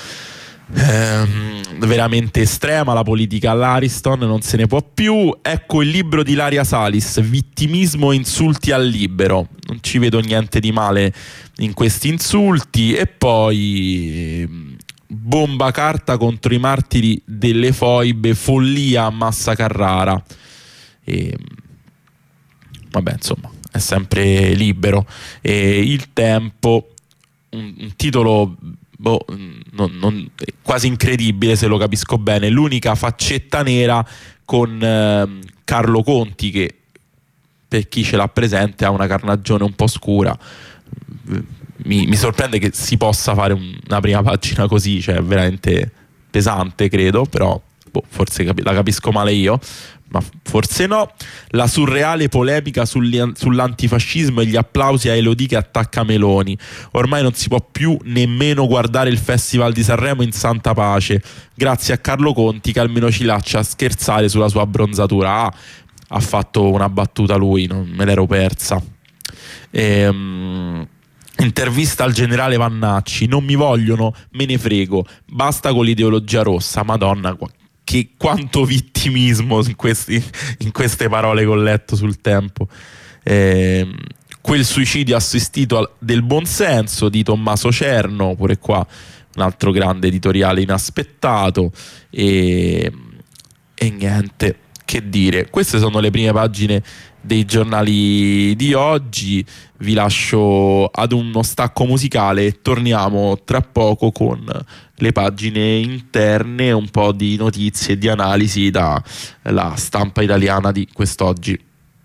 ehm, veramente estrema. La politica all'Ariston non se ne può più. Ecco il libro di Ilaria Salis: vittimismo e insulti al libero. Non ci vedo niente di male in questi insulti. E poi bomba carta contro i martiri delle foibe, follia a Massa Carrara. E vabbè, insomma, è sempre libero. E Il Tempo, un, un titolo boh, non, non, quasi incredibile se lo capisco bene: l'unica faccetta nera con eh, Carlo Conti, che per chi ce l'ha presente ha una carnagione un po' scura. Mi, mi sorprende che si possa fare un, una prima pagina così, cioè veramente pesante, credo, però boh, forse capi- la capisco male io, ma forse no. La surreale polemica sugli, sull'antifascismo e gli applausi a Elodie che attacca Meloni. Ormai non si può più nemmeno guardare il Festival di Sanremo in santa pace, grazie a Carlo Conti che almeno ci lascia scherzare sulla sua abbronzatura. Ah, ha fatto una battuta lui, non me l'ero persa. Ehm... Intervista al generale Vannacci: non mi vogliono, me ne frego, basta con l'ideologia rossa. Madonna, che quanto vittimismo in, questi, in queste parole che ho letto sul Tempo. Eh, quel suicidio assistito al, del buonsenso di Tommaso Cerno, pure qua un altro grande editoriale inaspettato. E, e niente, che dire, queste sono le prime pagine dei giornali di oggi. Vi lascio ad uno stacco musicale e torniamo tra poco con le pagine interne, un po' di notizie e di analisi dalla stampa italiana di quest'oggi.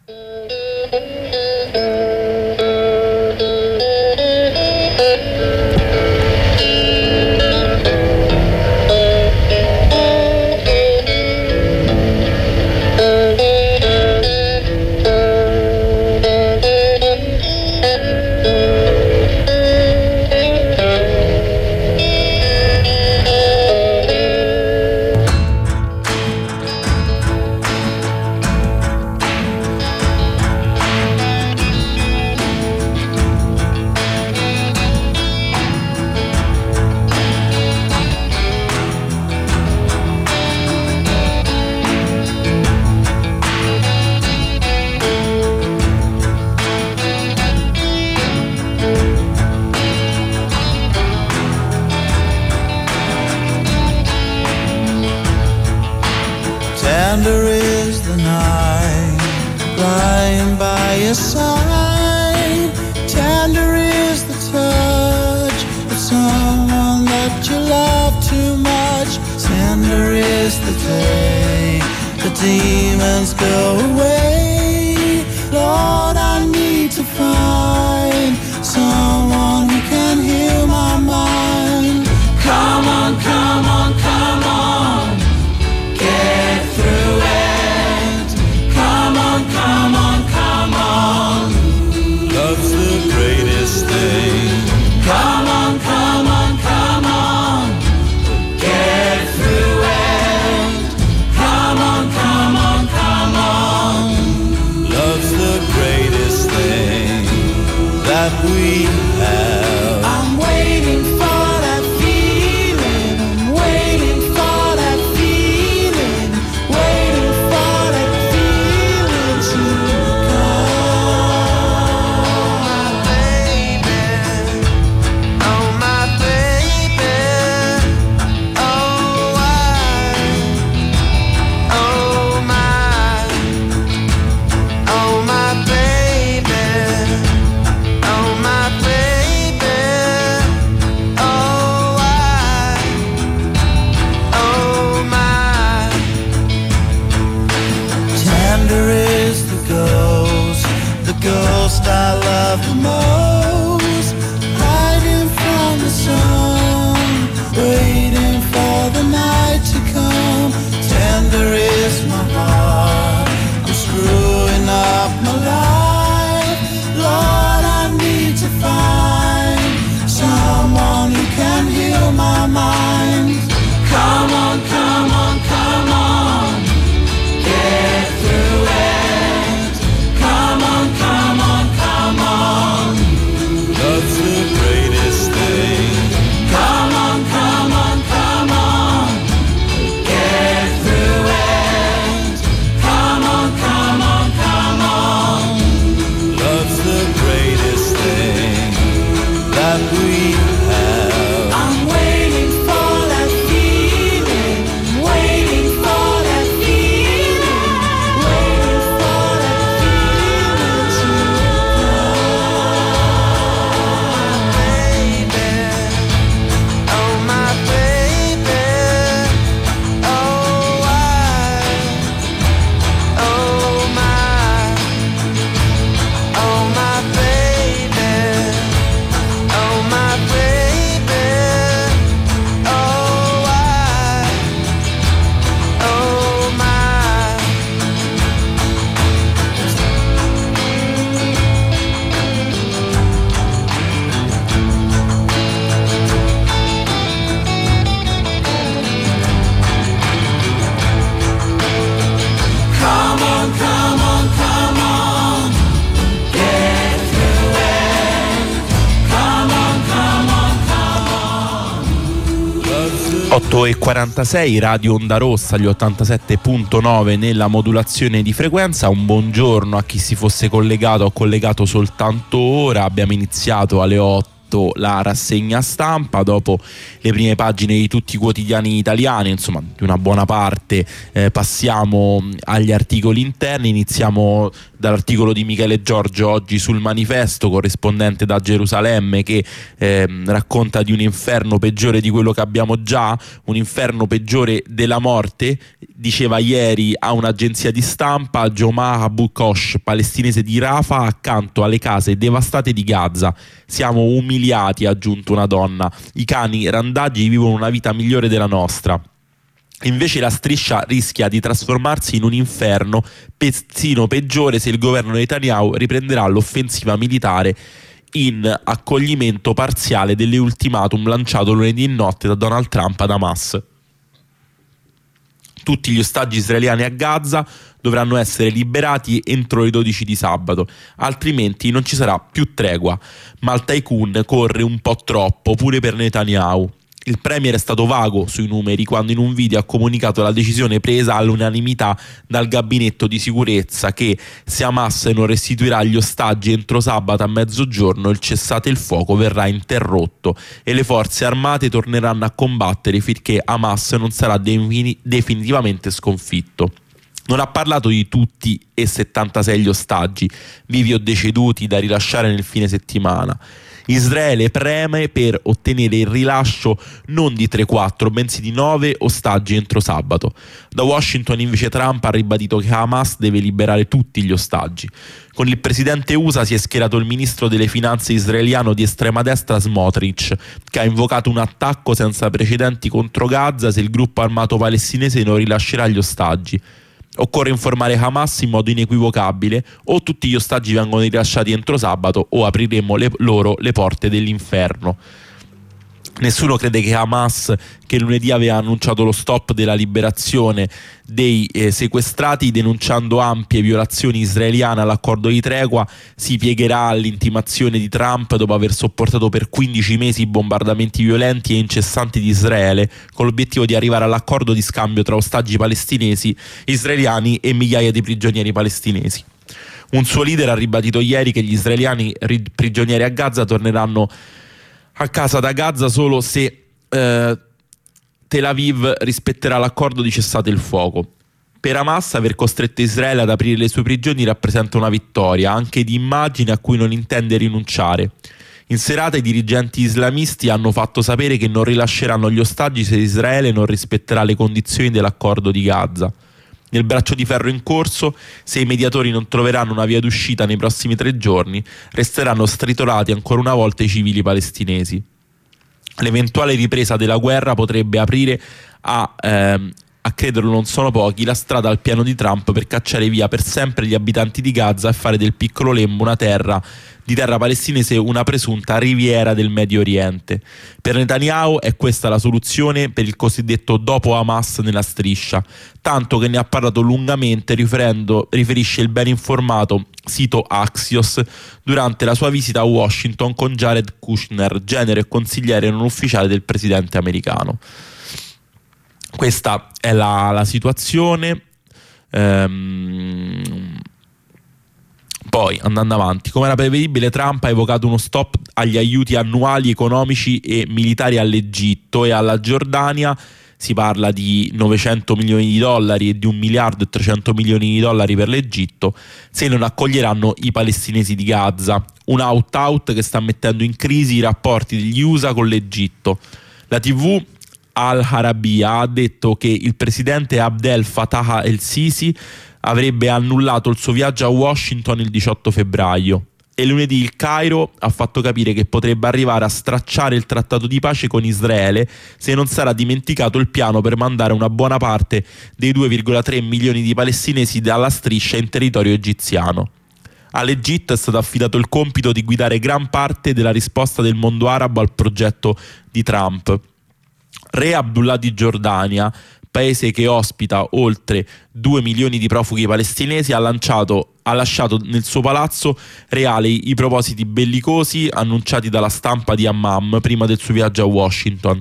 Tender is the night, lying by your side. Tender is the touch of someone that you love too much. Tender is the day the demons go away. Lord, I need to find someone who can heal my mind. Come on, come on, come on, get through it. Come on, come on, come on, love's the greatest thing. Come on, come on, come on, get through it. Come on, come on, come on, otto e quarantasei, Radio Onda Rossa, gli ottantasette virgola nove nella modulazione di frequenza. Un buongiorno a chi si fosse collegato o collegato soltanto ora. Abbiamo iniziato alle otto la rassegna stampa dopo le prime pagine di tutti i quotidiani italiani, insomma di una buona parte. Eh, passiamo agli articoli interni. Iniziamo dall'articolo di Michele Giorgio oggi sul Manifesto, corrispondente da Gerusalemme, che eh, racconta di un inferno peggiore di quello che abbiamo già, un inferno peggiore della morte. Diceva ieri a un'agenzia di stampa Jomah Abu Kosh, palestinese di Rafah, accanto alle case devastate di Gaza. Siamo umiliati, ha aggiunto una donna. I cani randagi vivono una vita migliore della nostra. Invece la striscia rischia di trasformarsi in un inferno persino peggiore se il governo Netanyahu riprenderà l'offensiva militare in accoglimento parziale delle ultimatum lanciato lunedì notte da Donald Trump ad Hamas. Tutti gli ostaggi israeliani a Gaza dovranno essere liberati entro le dodici di sabato, altrimenti non ci sarà più tregua. Ma il tycoon corre un po' troppo pure per Netanyahu. Il premier è stato vago sui numeri quando in un video ha comunicato la decisione presa all'unanimità dal gabinetto di sicurezza che se Hamas non restituirà gli ostaggi entro sabato a mezzogiorno il cessate il fuoco verrà interrotto e le forze armate torneranno a combattere finché Hamas non sarà defini- definitivamente sconfitto. Non ha parlato di tutti e settantasei gli ostaggi, vivi o deceduti, da rilasciare nel fine settimana. Israele preme per ottenere il rilascio non di tre quattro, bensì di nove ostaggi entro sabato. Da Washington invece Trump ha ribadito che Hamas deve liberare tutti gli ostaggi. Con il presidente U S A si è schierato il ministro delle finanze israeliano di estrema destra Smotrich, che ha invocato un attacco senza precedenti contro Gaza se il gruppo armato palestinese non rilascerà gli ostaggi. Occorre informare Hamas in modo inequivocabile: o tutti gli ostaggi vengono rilasciati entro sabato o apriremo le, loro le porte dell'inferno. Nessuno crede che Hamas, che lunedì aveva annunciato lo stop della liberazione dei eh, sequestrati denunciando ampie violazioni israeliane all'accordo di tregua, si piegherà all'intimazione di Trump dopo aver sopportato per quindici mesi bombardamenti violenti e incessanti di Israele, con l'obiettivo di arrivare all'accordo di scambio tra ostaggi palestinesi, israeliani e migliaia di prigionieri palestinesi. Un suo leader ha ribadito ieri che gli israeliani ri- prigionieri a Gaza torneranno a casa da Gaza solo se eh, Tel Aviv rispetterà l'accordo di cessate il fuoco. Per Hamas aver costretto Israele ad aprire le sue prigioni rappresenta una vittoria, anche di immagine, a cui non intende rinunciare. In serata i dirigenti islamisti hanno fatto sapere che non rilasceranno gli ostaggi se Israele non rispetterà le condizioni dell'accordo di Gaza. Nel braccio di ferro in corso, se i mediatori non troveranno una via d'uscita nei prossimi tre giorni, resteranno stritolati ancora una volta i civili palestinesi. L'eventuale ripresa della guerra potrebbe aprire a, ehm, a crederlo non sono pochi, la strada al piano di Trump per cacciare via per sempre gli abitanti di Gaza e fare del piccolo lembo una terra di terra palestinese una presunta riviera del Medio Oriente. Per Netanyahu è questa la soluzione per il cosiddetto dopo Hamas nella striscia, tanto che ne ha parlato lungamente riferendo, riferisce il ben informato sito Axios durante la sua visita a Washington con Jared Kushner, genero e consigliere non ufficiale del presidente americano. Questa è la, la situazione. Ehm... Poi, andando avanti, come era prevedibile, Trump ha evocato uno stop agli aiuti annuali economici e militari all'Egitto e alla Giordania. Si parla di novecento milioni di dollari e di un miliardo e trecento milioni di dollari per l'Egitto se non accoglieranno i palestinesi di Gaza. Un out-out che sta mettendo in crisi i rapporti degli U S A con l'Egitto. La tivù Al Arabiya ha detto che il presidente Abdel Fattah el-Sisi avrebbe annullato il suo viaggio a Washington il diciotto febbraio e lunedì il Cairo ha fatto capire che potrebbe arrivare a stracciare il trattato di pace con Israele se non sarà dimenticato il piano per mandare una buona parte dei due virgola tre milioni di palestinesi dalla striscia in territorio egiziano. All'Egitto è stato affidato il compito di guidare gran parte della risposta del mondo arabo al progetto di Trump. Re Abdullah di Giordania, paese che ospita oltre due milioni di profughi palestinesi, ha lanciato ha lasciato nel suo palazzo reale i propositi bellicosi annunciati dalla stampa di Hammam prima del suo viaggio a Washington.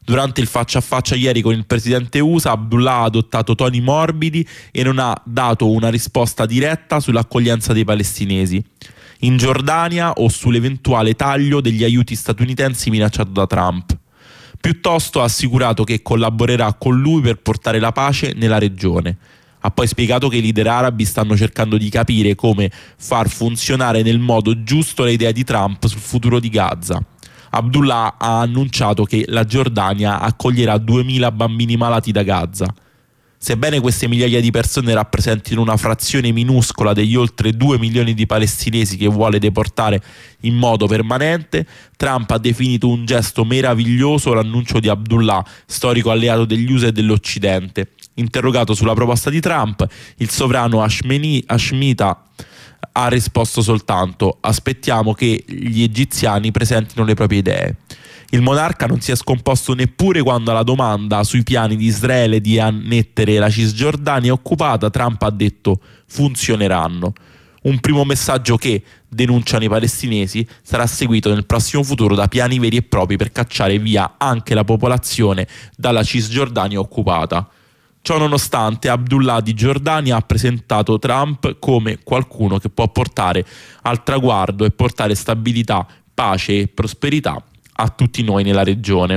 Durante il faccia a faccia ieri con il presidente U S A, Abdullah ha adottato toni morbidi e non ha dato una risposta diretta sull'accoglienza dei palestinesi in Giordania o sull'eventuale taglio degli aiuti statunitensi minacciato da Trump. Piuttosto ha assicurato che collaborerà con lui per portare la pace nella regione. Ha poi spiegato che i leader arabi stanno cercando di capire come far funzionare nel modo giusto le idee di Trump sul futuro di Gaza. Abdullah ha annunciato che la Giordania accoglierà duemila bambini malati da Gaza. Sebbene queste migliaia di persone rappresentino una frazione minuscola degli oltre due milioni di palestinesi che vuole deportare in modo permanente, Trump ha definito un gesto meraviglioso l'annuncio di Abdullah, storico alleato degli U S A e dell'Occidente. Interrogato sulla proposta di Trump, il sovrano Hashmeni, Hashmita ha risposto soltanto: aspettiamo che gli egiziani presentino le proprie idee. Il monarca non si è scomposto neppure quando alla domanda sui piani di Israele di annettere la Cisgiordania occupata, Trump ha detto: funzioneranno. Un primo messaggio che, denunciano i palestinesi, sarà seguito nel prossimo futuro da piani veri e propri per cacciare via anche la popolazione dalla Cisgiordania occupata. Ciò nonostante, Abdullah di Giordania ha presentato Trump come qualcuno che può portare al traguardo e portare stabilità, pace e prosperità a tutti noi nella regione.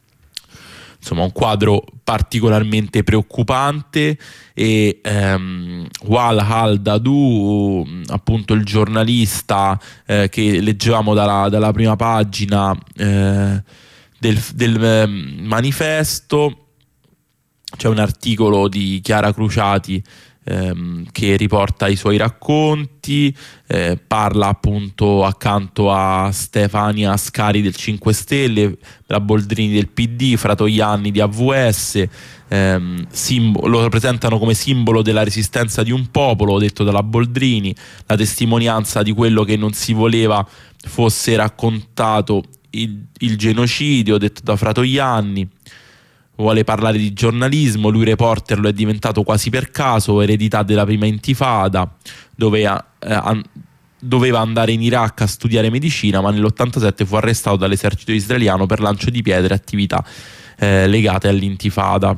Insomma, un quadro particolarmente preoccupante e ehm, Wal al-Dadu, appunto il giornalista eh, che leggevamo dalla, dalla prima pagina eh, del, del eh, manifesto. C'è un articolo di Chiara Cruciati ehm, che riporta i suoi racconti, eh, parla appunto accanto a Stefania Ascari del cinque Stelle, la Boldrini del P D, Fratoianni di A V S, ehm, simbolo, lo presentano come simbolo della resistenza di un popolo, detto dalla Boldrini, la testimonianza di quello che non si voleva fosse raccontato il, il genocidio, detto da Fratoianni. Vuole parlare di giornalismo, lui reporter lo è diventato quasi per caso, eredità della prima intifada, dove eh, an- doveva andare in Iraq a studiare medicina, ma nell'ottantasette fu arrestato dall'esercito israeliano per lancio di pietre e attività eh, legate all'intifada.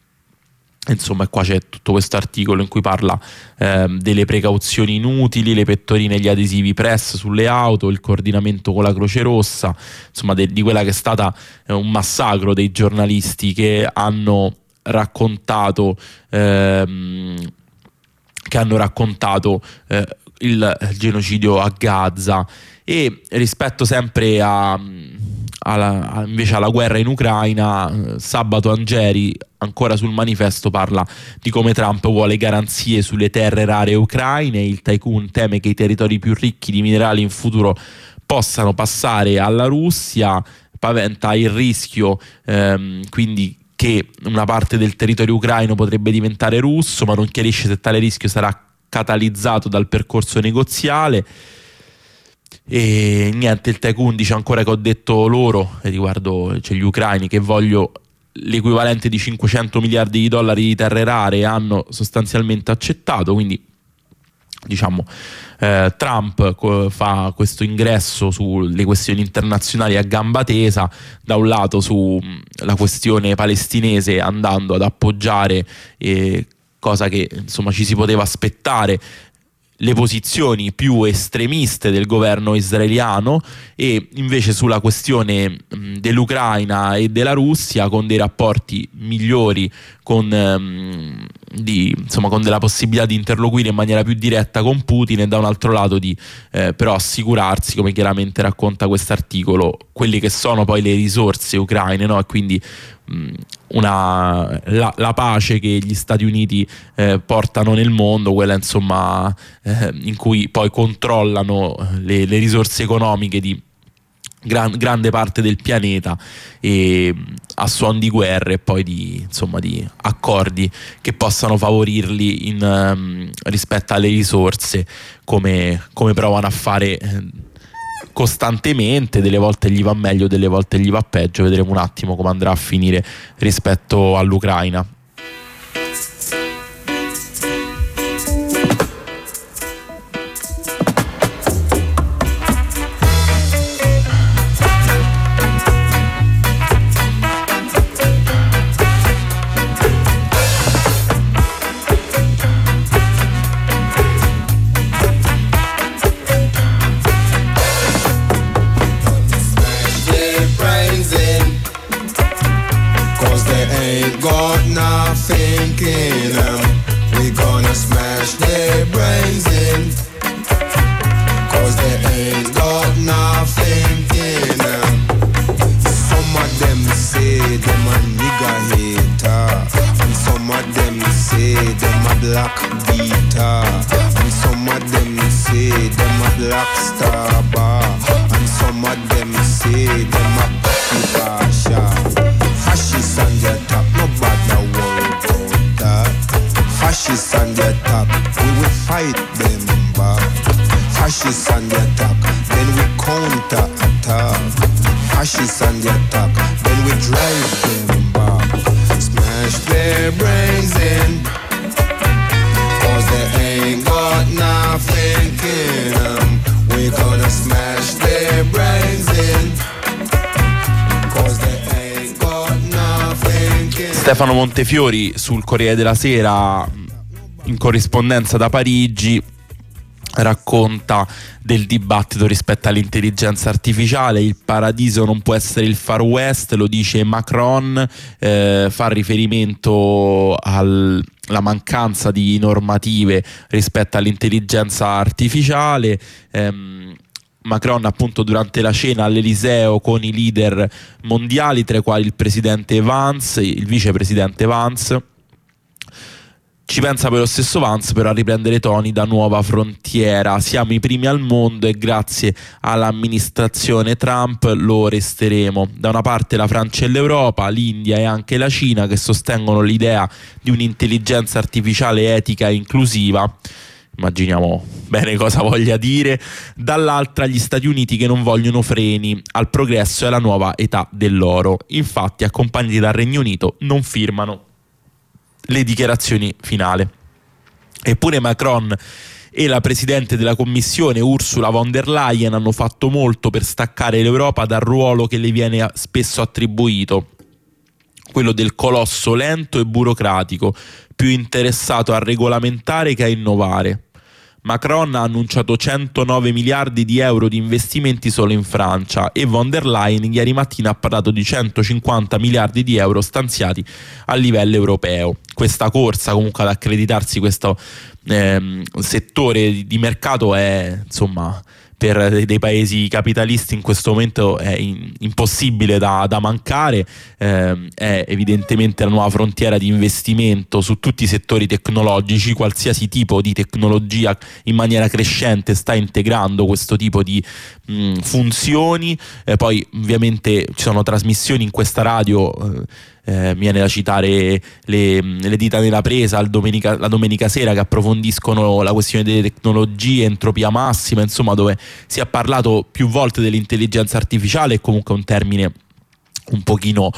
Insomma, qua c'è tutto questo articolo in cui parla eh, delle precauzioni inutili, le pettorine e gli adesivi press sulle auto, il coordinamento con la Croce Rossa, insomma de- di quella che è stata eh, un massacro dei giornalisti che hanno raccontato ehm, che hanno raccontato eh, il, il genocidio a Gaza. E rispetto sempre a, alla, a, invece alla guerra in Ucraina, Sabato Angeri ancora sul manifesto parla di come Trump vuole garanzie sulle terre rare ucraine. Il tycoon teme che i territori più ricchi di minerali in futuro possano passare alla Russia, paventa il rischio ehm, quindi che una parte del territorio ucraino potrebbe diventare russo, ma non chiarisce se tale rischio sarà catalizzato dal percorso negoziale. E niente, il tycoon dice ancora che ho detto loro, riguardo cioè gli ucraini, che voglio l'equivalente di cinquecento miliardi di dollari di terre rare, e hanno sostanzialmente accettato. Quindi diciamo eh, Trump co- fa questo ingresso sulle questioni internazionali a gamba tesa, da un lato sulla questione palestinese andando ad appoggiare eh, cosa che insomma ci si poteva aspettare, le posizioni più estremiste del governo israeliano, e invece sulla questione mh, dell'Ucraina e della Russia con dei rapporti migliori, con, mh, di, insomma, con della possibilità di interloquire in maniera più diretta con Putin, e da un altro lato di eh, però assicurarsi, come chiaramente racconta quest'articolo, quelli che sono poi le risorse ucraine, no? E quindi mh, una, la, la pace che gli Stati Uniti eh, portano nel mondo, quella insomma eh, in cui poi controllano le, le risorse economiche di gran, grande parte del pianeta, e a suon di guerre e poi di, insomma, di accordi che possano favorirli in, um, rispetto alle risorse, come, come provano a fare eh, costantemente. Delle volte gli va meglio, delle volte gli va peggio. Vedremo un attimo come andrà a finire rispetto all'Ucraina. got nothing in them. We gonna smash their brains in, cause they ain't got nothing in them. Some of them say them a nigga hater, and some of them say them a black beater, and some of them say them a black star bar, and some of them say them a cocky pasha. Fascists on their top, nobody worry about that. Fascists on their top, we will fight them back. Fascists on their top, then we counter attack. Fascists on their top, then we drive them back. Smash their brains in, cause they ain't got nothing in them. We gonna smash their brains in, cause they ain't got nothing in them. Stefano Montefiori sul Corriere della Sera, in corrispondenza da Parigi, racconta del dibattito rispetto all'intelligenza artificiale. Il paradiso non può essere il Far West, lo dice Macron, eh, fa riferimento alla mancanza di normative rispetto all'intelligenza artificiale. ehm, Macron appunto durante la cena all'Eliseo con i leader mondiali, tra i quali il presidente Vance, il vicepresidente Vance. Ci pensa poi lo stesso Vance però a riprendere toni da nuova frontiera. Siamo i primi al mondo e grazie all'amministrazione Trump lo resteremo. Da una parte la Francia e l'Europa, l'India e anche la Cina che sostengono l'idea di un'intelligenza artificiale etica e inclusiva. Immaginiamo bene cosa voglia dire. Dall'altra gli Stati Uniti che non vogliono freni al progresso e alla nuova età dell'oro. Infatti, accompagnati dal Regno Unito, non firmano le dichiarazioni finali. Eppure Macron e la presidente della Commissione Ursula von der Leyen hanno fatto molto per staccare l'Europa dal ruolo che le viene spesso attribuito, quello del colosso lento e burocratico, più interessato a regolamentare che a innovare. Macron ha annunciato centonove miliardi di euro di investimenti solo in Francia e von der Leyen ieri mattina ha parlato di centocinquanta miliardi di euro stanziati a livello europeo. Questa corsa comunque ad accreditarsi questo ehm, settore di, di mercato è, insomma, per dei paesi capitalisti in questo momento è in, impossibile da, da mancare. Eh, è evidentemente la nuova frontiera di investimento su tutti i settori tecnologici. Qualsiasi tipo di tecnologia in maniera crescente sta integrando questo tipo di mh, funzioni. Eh, poi ovviamente ci sono trasmissioni in questa radio, eh, Eh, mi viene da citare le, le dita nella presa il domenica, la domenica sera, che approfondiscono la questione delle tecnologie, entropia massima, insomma, dove si è parlato più volte dell'intelligenza artificiale, è comunque un termine un pochino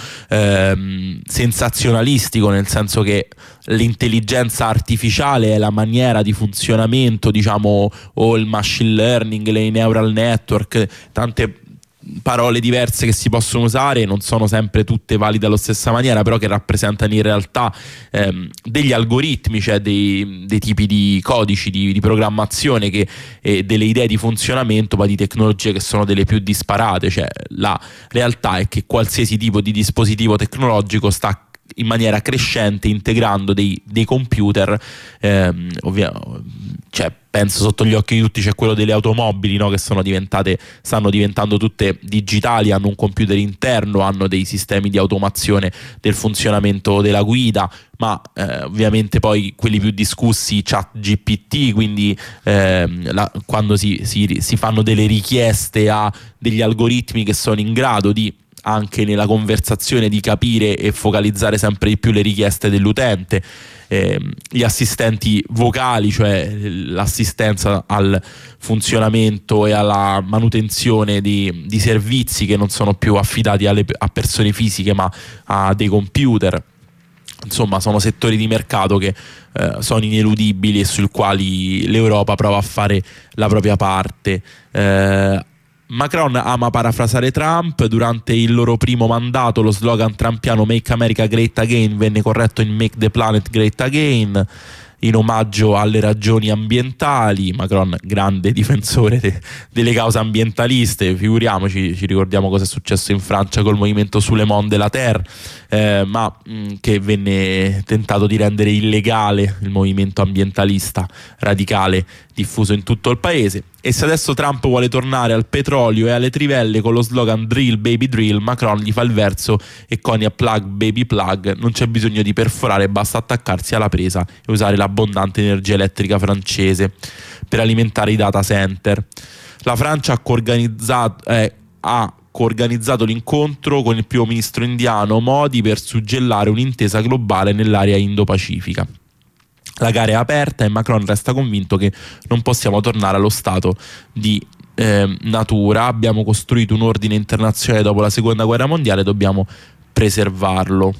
ehm, sensazionalistico, nel senso che l'intelligenza artificiale è la maniera di funzionamento, diciamo, o il machine learning, le neural network, tante parole diverse che si possono usare, non sono sempre tutte valide alla stessa maniera, però che rappresentano in realtà ehm, degli algoritmi, cioè dei, dei tipi di codici di, di programmazione, che, e delle idee di funzionamento, ma di tecnologie che sono delle più disparate. Cioè la realtà è che qualsiasi tipo di dispositivo tecnologico sta in maniera crescente integrando dei, dei computer, ehm, ovvia, cioè penso sotto gli occhi di tutti c'è quello delle automobili, no? Che sono diventate, stanno diventando tutte digitali, hanno un computer interno, hanno dei sistemi di automazione del funzionamento della guida, ma eh, ovviamente poi quelli più discussi, ChatGPT, quindi ehm, la, quando si, si, si fanno delle richieste a degli algoritmi che sono in grado di, anche nella conversazione, di capire e focalizzare sempre di più le richieste dell'utente. Eh, gli assistenti vocali, cioè l'assistenza al funzionamento e alla manutenzione di, di servizi che non sono più affidati alle, a persone fisiche ma a dei computer. Insomma, sono settori di mercato che eh, sono ineludibili e sui quali l'Europa prova a fare la propria parte. eh, Macron ama parafrasare Trump. Durante il loro primo mandato lo slogan trumpiano Make America Great Again venne corretto in Make the Planet Great Again. in omaggio alle ragioni ambientali. Macron, grande difensore de- delle cause ambientaliste, figuriamoci, ci ricordiamo cosa è successo in Francia col movimento Souleymont de la Terre, eh, ma mh, che venne tentato di rendere illegale il movimento ambientalista radicale diffuso in tutto il paese. E se adesso Trump vuole tornare al petrolio e alle trivelle con lo slogan Drill baby drill, Macron gli fa il verso e conia plug baby plug. Non c'è bisogno di perforare, basta attaccarsi alla presa e usare l'abbondante energia elettrica francese per alimentare i data center. La Francia ha coorganizzato, eh, ha coorganizzato l'incontro con il primo ministro indiano Modi per suggellare un'intesa globale nell'area Indo-Pacifica. La gara è aperta e Macron resta convinto che non possiamo tornare allo stato di eh, natura. Abbiamo costruito un ordine internazionale dopo la seconda guerra mondiale, dobbiamo preservarlo.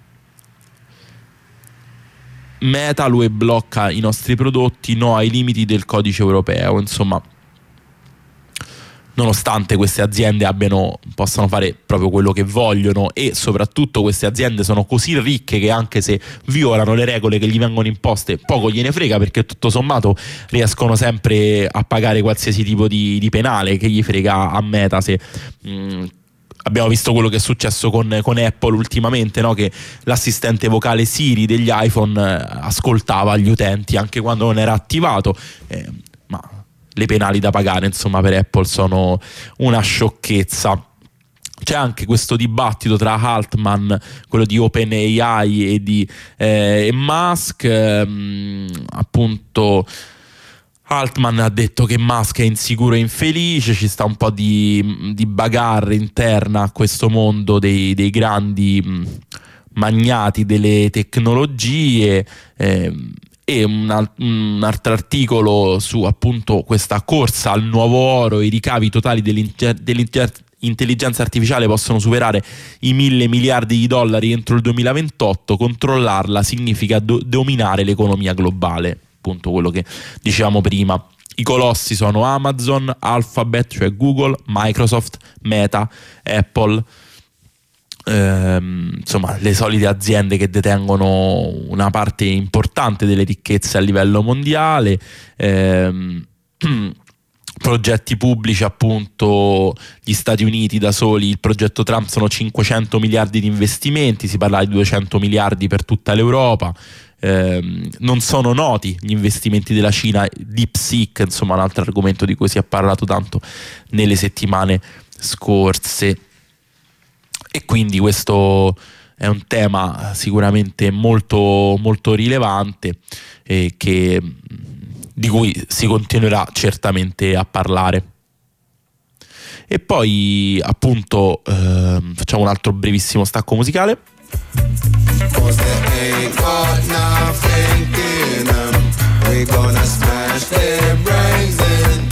Meta, l'U E blocca i nostri prodotti, no ai limiti del codice europeo. Insomma, nonostante queste aziende abbiano, possano fare proprio quello che vogliono, e soprattutto queste aziende sono così ricche che anche se violano le regole che gli vengono imposte poco gliene frega, perché tutto sommato riescono sempre a pagare qualsiasi tipo di, di penale, che gli frega a Meta se... Mh, abbiamo visto quello che è successo con, con Apple ultimamente, no? Che l'assistente vocale Siri degli iPhone ascoltava gli utenti anche quando non era attivato, eh, ma le penali da pagare, insomma, per Apple sono una sciocchezza. C'è anche questo dibattito tra Altman, quello di OpenAI, e di eh, Musk. ehm, appunto Altman ha detto che Musk è insicuro e infelice, ci sta un po' di, di bagarre interna a questo mondo dei, dei grandi mh, magnati delle tecnologie, eh, e un, un altro articolo su appunto questa corsa al nuovo oro. I ricavi totali dell'intelligenza artificiale possono superare i mille miliardi di dollari entro il duemilaventotto. Controllarla significa do- dominare l'economia globale, appunto quello che dicevamo prima. I colossi sono Amazon, Alphabet, cioè Google, Microsoft, Meta, Apple. Ehm, insomma, le solite aziende che detengono una parte importante delle ricchezze a livello mondiale. Ehm, progetti pubblici, appunto, gli Stati Uniti da soli, il progetto Trump sono cinquecento miliardi di investimenti, si parla di duecento miliardi per tutta l'Europa. Eh, non sono noti gli investimenti della Cina, DeepSeek, insomma un altro argomento di cui si è parlato tanto nelle settimane scorse, e quindi questo è un tema sicuramente molto, molto rilevante, eh, che, di cui si continuerà certamente a parlare. E poi appunto eh, facciamo un altro brevissimo stacco musicale. Cause they ain't got nothing in them. We gonna smash their brains in.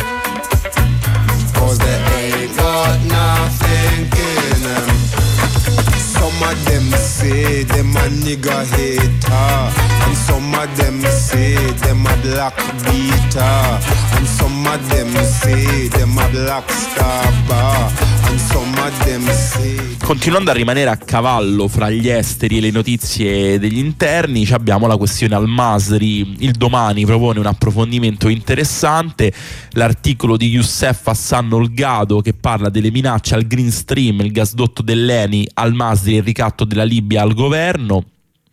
Cause they ain't got nothing in them. Some of them say them a nigga hater, and some of them say them a black beater, and some of them say them a black star bar, and some of them say. Continuando a rimanere a cavallo fra gli esteri e le notizie degli interni, abbiamo la questione Al-Masri. Il Domani propone un approfondimento interessante, l'articolo di Youssef Hassan Olgado, che parla delle minacce al Green Stream, il gasdotto dell'Eni, Al-Masri e il ricatto della Libia al governo.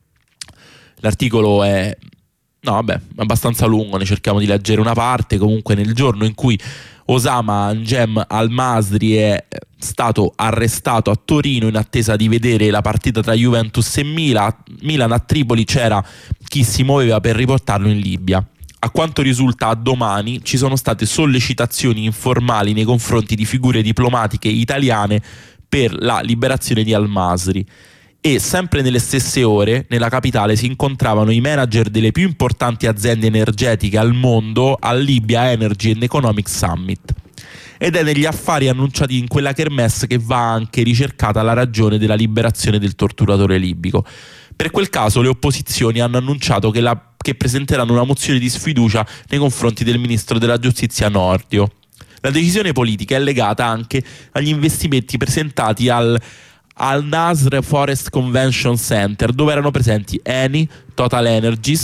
L'articolo è no vabbè abbastanza lungo, ne cerchiamo di leggere una parte. Comunque, nel giorno in cui Osama Anjem Al-Masri è stato arrestato a Torino in attesa di vedere la partita tra Juventus e Milan, Milan a Tripoli c'era chi si muoveva per riportarlo in Libia. A quanto risulta a Domani, ci sono state sollecitazioni informali nei confronti di figure diplomatiche italiane per la liberazione di Al-Masri, e sempre nelle stesse ore nella capitale si incontravano i manager delle più importanti aziende energetiche al mondo al Libya Energy and Economic Summit. Ed è negli affari annunciati in quella kermesse che va anche ricercata la ragione della liberazione del torturatore libico. Per quel caso le opposizioni hanno annunciato che, la, che presenteranno una mozione di sfiducia nei confronti del ministro della giustizia Nordio. La decisione politica è legata anche agli investimenti presentati al Al-Nasr Forest Convention Center, dove erano presenti Eni, Total Energies,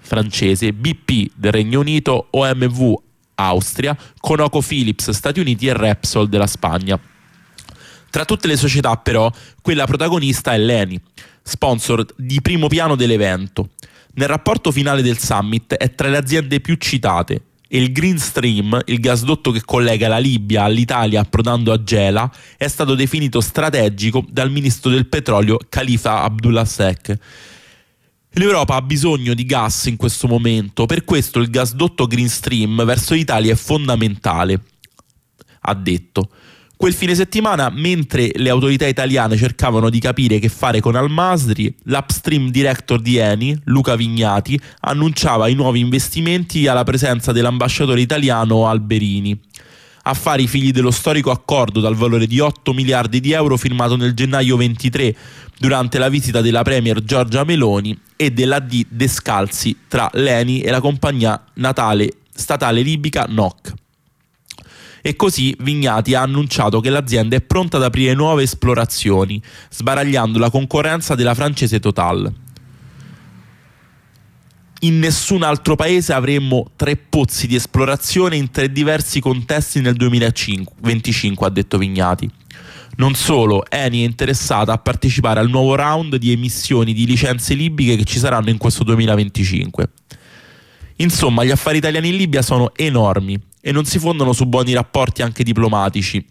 francese, B P del Regno Unito, O M V Austria, ConocoPhillips Stati Uniti e Repsol della Spagna. Tra tutte le società però, quella protagonista è l'Eni, sponsor di primo piano dell'evento. Nel rapporto finale del summit è tra le aziende più citate e il Green Stream, il gasdotto che collega la Libia all'Italia approdando a Gela, è stato definito strategico dal ministro del petrolio Khalifa Abdullah Sek. L'Europa ha bisogno di gas in questo momento, per questo il gasdotto Green Stream verso l'Italia è fondamentale, ha detto. Quel fine settimana, mentre le autorità italiane cercavano di capire che fare con Al-Masri, l'upstream director di Eni, Luca Vignati, annunciava i nuovi investimenti alla presenza dell'ambasciatore italiano Alberini. Affari figli dello storico accordo dal valore di otto miliardi di euro firmato nel gennaio ventitré durante la visita della premier Giorgia Meloni e dell'A D Descalzi tra l'Eni e la compagnia natale statale libica N O C. E così Vignati ha annunciato che l'azienda è pronta ad aprire nuove esplorazioni, sbaragliando la concorrenza della francese Total. In nessun altro paese avremmo tre pozzi di esplorazione in tre diversi contesti nel duemilaventicinque, ha detto Vignati. Non solo, Eni è interessata a partecipare al nuovo round di emissioni di licenze libiche che ci saranno in questo duemilaventicinque. Insomma, gli affari italiani in Libia sono enormi e non si fondano su buoni rapporti anche diplomatici.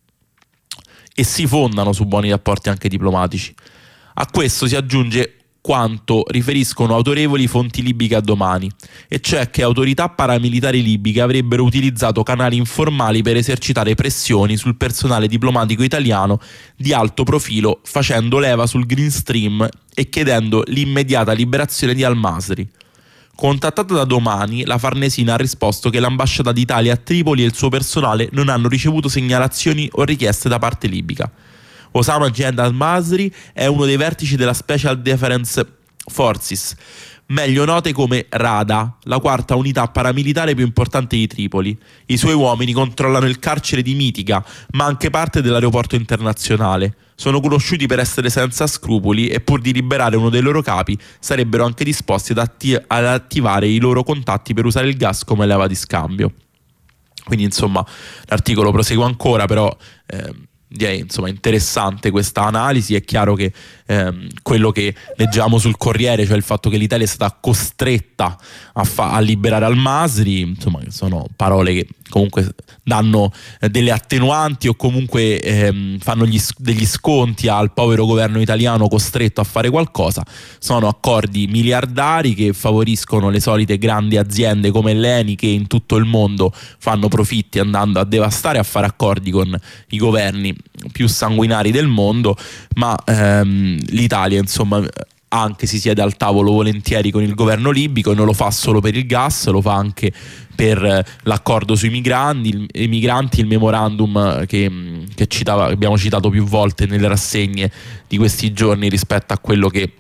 E si fondano su buoni rapporti anche diplomatici. A questo si aggiunge quanto riferiscono autorevoli fonti libiche a Domani, e cioè che autorità paramilitari libiche avrebbero utilizzato canali informali per esercitare pressioni sul personale diplomatico italiano di alto profilo, facendo leva sul Green Stream e chiedendo l'immediata liberazione di Al-Masri. Contattata da Domani, la Farnesina ha risposto che l'ambasciata d'Italia a Tripoli e il suo personale non hanno ricevuto segnalazioni o richieste da parte libica. Osama Jihad al-Masri è uno dei vertici della Special Defense Forces, meglio note come RADA, la quarta unità paramilitare più importante di Tripoli. I suoi uomini controllano il carcere di Mitica, ma anche parte dell'aeroporto internazionale. Sono conosciuti per essere senza scrupoli e pur di liberare uno dei loro capi sarebbero anche disposti ad, atti- ad attivare i loro contatti per usare il gas come leva di scambio. Quindi insomma l'articolo prosegue ancora, però ehm, direi insomma interessante questa analisi. È chiaro che ehm, quello che leggiamo sul Corriere, cioè il fatto che l'Italia è stata costretta a, fa- a liberare Al-Masri, insomma sono parole che comunque danno eh, delle attenuanti o comunque ehm, fanno gli, degli sconti al povero governo italiano costretto a fare qualcosa. Sono accordi miliardari che favoriscono le solite grandi aziende come l'Eni, che in tutto il mondo fanno profitti andando a devastare, a fare accordi con i governi più sanguinari del mondo, ma ehm, l'Italia insomma anche si siede al tavolo volentieri con il governo libico, e non lo fa solo per il gas, lo fa anche per l'accordo sui migranti, il, i migranti, il memorandum che, che citava, abbiamo citato più volte nelle rassegne di questi giorni rispetto a quello che,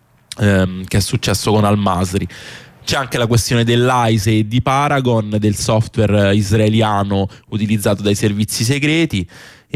ehm, che è successo con Al-Masri. C'è anche la questione dell'A I S E e di Paragon, del software israeliano utilizzato dai servizi segreti,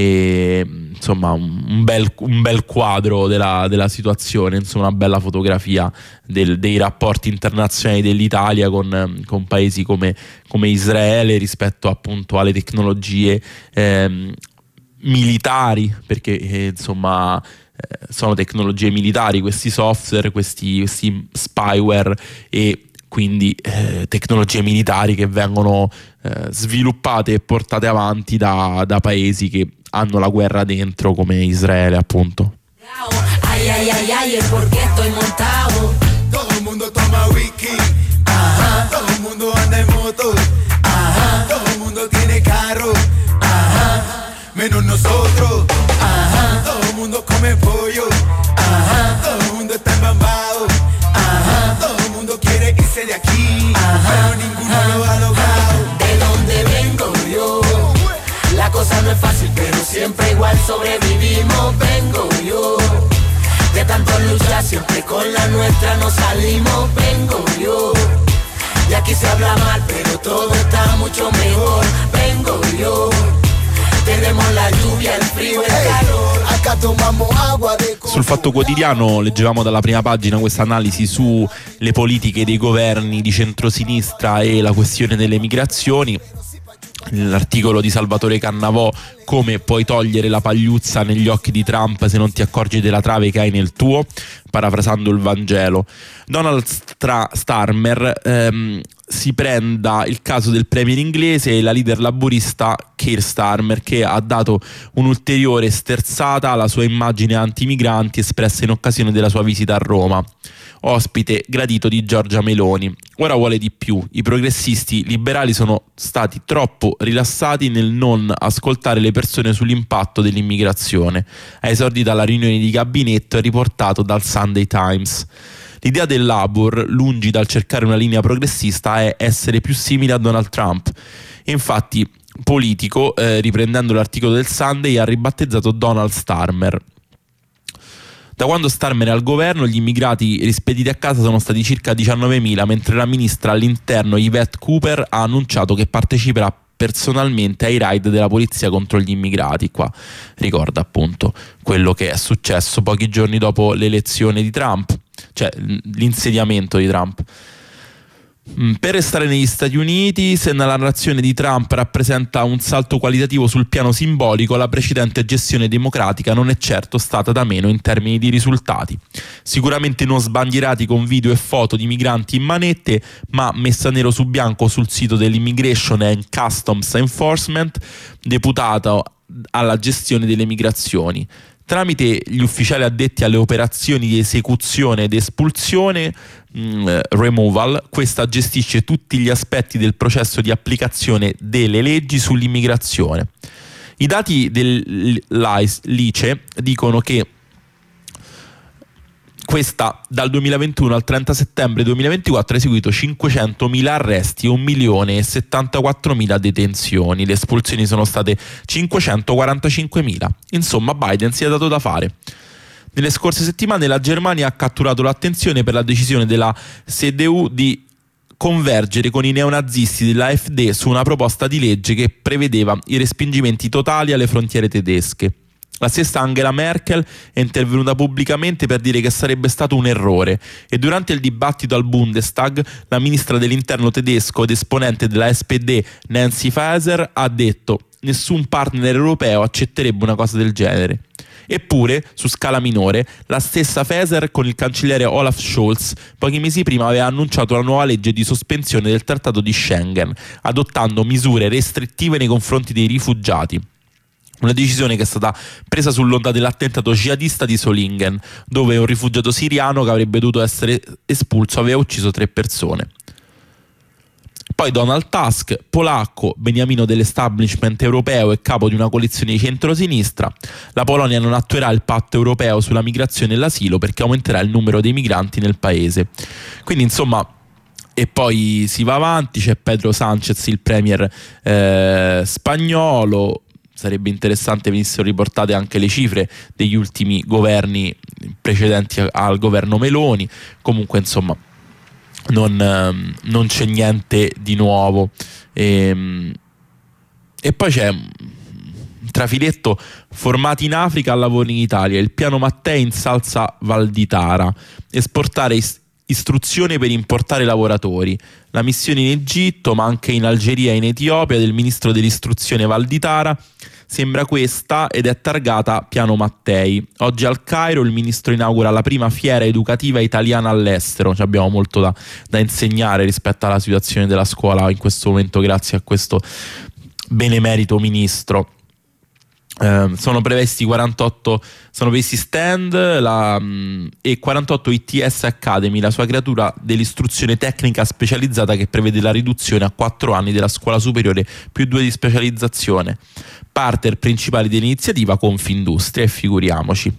e insomma un bel, un bel quadro della, della situazione, insomma una bella fotografia del, dei rapporti internazionali dell'Italia con, con paesi come, come Israele rispetto appunto alle tecnologie ehm, militari, perché eh, insomma eh, sono tecnologie militari questi software, questi, questi spyware, e quindi eh, tecnologie militari che vengono eh, sviluppate e portate avanti da, da paesi che hanno la guerra dentro, come Israele appunto. Ay, ay, ay, ay, el por qué estoy montado. Todo el mundo toma whisky. Ajá. Todo el mundo anda en moto. Ajá. Todo el mundo tiene carro. Ajá. Menos nosotros. Ajá. Todo el mundo come pollo. Ajá. Todo el mundo está embambado. Ajá. Todo el mundo quiere irse de aquí. Ajá. Pero ninguno Ajá. lo ha logrado. De donde vengo yo, la cosa no es fácil, pero siempre igual sobrevivimos. Vengo yo, de tanto luchar, siempre con la nuestra nos salimos. Vengo yo, y aquí se habla mal, pero todo está mucho mejor. Vengo yo, tenemos la lluvia, el frío, el calor. Acá tomamos agua de coco. Sul Fatto Quotidiano leggevamo dalla prima pagina questa analisi sulle politiche dei governi di centrosinistra e la questione delle migrazioni. L'articolo di Salvatore Cannavò, come puoi togliere la pagliuzza negli occhi di Trump se non ti accorgi della trave che hai nel tuo, parafrasando il Vangelo. Donald Stra- Starmer ehm, si prenda il caso del premier inglese e la leader laburista Keir Starmer, che ha dato un'ulteriore sterzata alla sua immagine anti-migranti espressa in occasione della sua visita a Roma. Ospite gradito di Giorgia Meloni. Ora vuole di più. I progressisti liberali sono stati troppo rilassati nel non ascoltare le persone sull'impatto dell'immigrazione. Ha esordito alla riunione di gabinetto e riportato dal Sunday Times. L'idea del Labour, lungi dal cercare una linea progressista, è essere più simile a Donald Trump. Infatti, Politico, eh, riprendendo l'articolo del Sunday, ha ribattezzato Donald Starmer. Da quando Starmer è al governo, gli immigrati rispediti a casa sono stati circa diciannovemila, mentre la ministra all'interno Yvette Cooper ha annunciato che parteciperà personalmente ai raid della polizia contro gli immigrati. Qua ricorda appunto quello che è successo pochi giorni dopo l'elezione di Trump, cioè l'insediamento di Trump. Per restare negli Stati Uniti, se nella narrazione di Trump rappresenta un salto qualitativo sul piano simbolico, la precedente gestione democratica non è certo stata da meno in termini di risultati. Sicuramente non sbandierati con video e foto di migranti in manette, ma messa nero su bianco sul sito dell'Immigration and Customs Enforcement, deputato alla gestione delle migrazioni. Tramite gli ufficiali addetti alle operazioni di esecuzione ed espulsione, mh, removal, questa gestisce tutti gli aspetti del processo di applicazione delle leggi sull'immigrazione. I dati dell'I C E dicono che questa dal duemilaventuno al trenta settembre duemilaventiquattro ha eseguito cinquecentomila arresti e un milione e settantaquattromila detenzioni. Le espulsioni sono state cinquecentoquarantacinquemila. Insomma, Biden si è dato da fare. Nelle scorse settimane la Germania ha catturato l'attenzione per la decisione della C D U di convergere con i neonazisti dell'A F D su una proposta di legge che prevedeva i respingimenti totali alle frontiere tedesche. La stessa Angela Merkel è intervenuta pubblicamente per dire che sarebbe stato un errore e durante il dibattito al Bundestag la ministra dell'interno tedesco ed esponente della S P D Nancy Faeser ha detto: nessun partner europeo accetterebbe una cosa del genere. Eppure, su scala minore, la stessa Faeser con il cancelliere Olaf Scholz pochi mesi prima aveva annunciato la nuova legge di sospensione del trattato di Schengen, adottando misure restrittive nei confronti dei rifugiati. Una decisione che è stata presa sull'onda dell'attentato jihadista di Solingen, dove un rifugiato siriano che avrebbe dovuto essere espulso aveva ucciso tre persone. Poi Donald Tusk, polacco, beniamino dell'establishment europeo e capo di una coalizione di centrosinistra. La Polonia non attuerà il patto europeo sulla migrazione e l'asilo perché aumenterà il numero dei migranti nel paese. Quindi insomma... E poi si va avanti, c'è Pedro Sánchez, il premier eh, spagnolo. Sarebbe interessante venissero riportate anche le cifre degli ultimi governi precedenti al governo Meloni. Comunque insomma non, non c'è niente di nuovo. E, e poi c'è un trafiletto: formati in Africa, lavoro in Italia, il piano Mattei in salsa Valditara, esportare ist- istruzione per importare lavoratori, la missione in Egitto ma anche in Algeria e in Etiopia del ministro dell'istruzione Valditara sembra questa ed è targata Piano Mattei. Oggi al Cairo il ministro inaugura la prima fiera educativa italiana all'estero. Ci abbiamo molto da, da insegnare rispetto alla situazione della scuola in questo momento grazie a questo benemerito ministro. Uh, sono previsti quarantotto sono previsti stand la, um, e quarantotto I T S Academy, la sua creatura dell'istruzione tecnica specializzata che prevede la riduzione a quattro anni della scuola superiore più due di specializzazione. Partner principali dell'iniziativa Confindustria, e figuriamoci.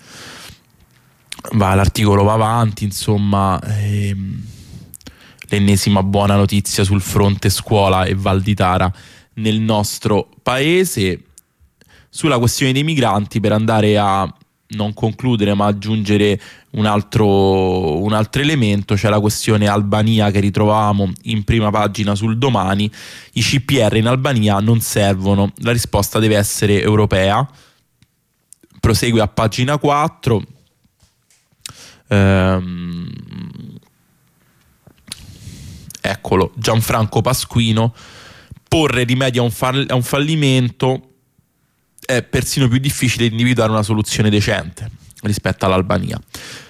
Va, l'articolo va avanti, insomma, ehm, l'ennesima buona notizia sul fronte scuola e Valditara nel nostro paese. Sulla questione dei migranti, per andare a non concludere ma aggiungere un altro, un altro elemento. C'è la questione Albania che ritrovavamo in prima pagina sul Domani. I C P R in Albania non servono, la risposta deve essere europea. Prosegue a pagina quattro. Ehm, eccolo, Gianfranco Pasquino: porre rimedio a un, fall- a un fallimento è persino più difficile individuare una soluzione decente rispetto all'Albania.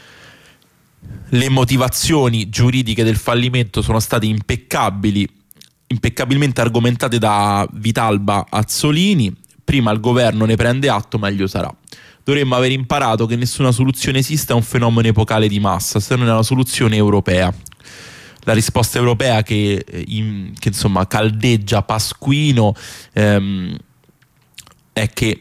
Le motivazioni giuridiche del fallimento sono state impeccabili, impeccabilmente argomentate da Vitalba Azzolini. Prima il governo ne prende atto, meglio sarà. Dovremmo aver imparato che nessuna soluzione esiste a un fenomeno epocale di massa, se non è una soluzione europea. La risposta europea che, in, che insomma caldeggia Pasquino ehm, è che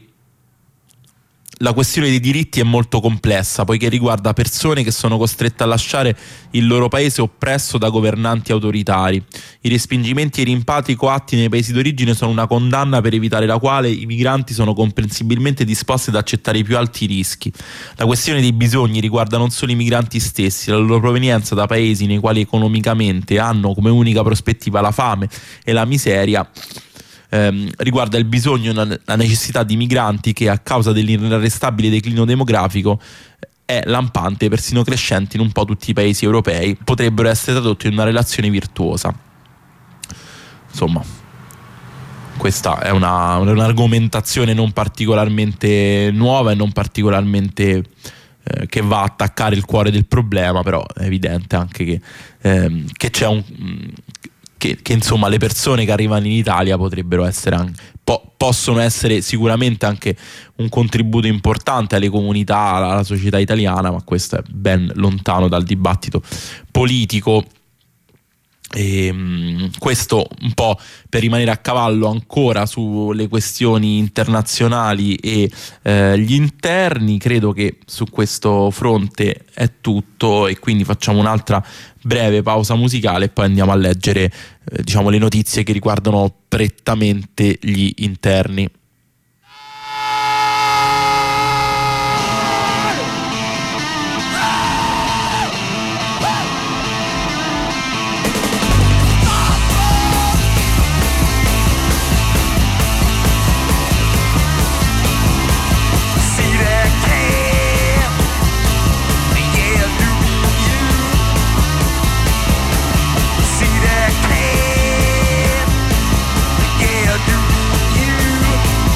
la questione dei diritti è molto complessa, poiché riguarda persone che sono costrette a lasciare il loro paese oppresso da governanti autoritari. I respingimenti e i rimpatri coatti nei paesi d'origine sono una condanna per evitare la quale i migranti sono comprensibilmente disposti ad accettare i più alti rischi. La questione dei bisogni riguarda non solo i migranti stessi, la loro provenienza da paesi nei quali economicamente hanno come unica prospettiva la fame e la miseria. Ehm, riguarda il bisogno e la necessità di migranti che, a causa dell'inarrestabile declino demografico, è lampante, persino crescente in un po' tutti i paesi europei, potrebbero essere tradotti in una relazione virtuosa. Insomma, questa è una, un'argomentazione non particolarmente nuova e non particolarmente eh, che va a attaccare il cuore del problema, però è evidente anche che, ehm, che c'è un... Che, che insomma le persone che arrivano in Italia potrebbero essere anche, po- possono essere sicuramente anche un contributo importante alle comunità, alla società italiana, ma questo è ben lontano dal dibattito politico. E, um, questo un po' per rimanere a cavallo ancora sulle questioni internazionali e eh, gli interni. Credo che su questo fronte è tutto, e quindi facciamo un'altra breve pausa musicale e poi andiamo a leggere eh, diciamo le notizie che riguardano prettamente gli interni. Yeah, do you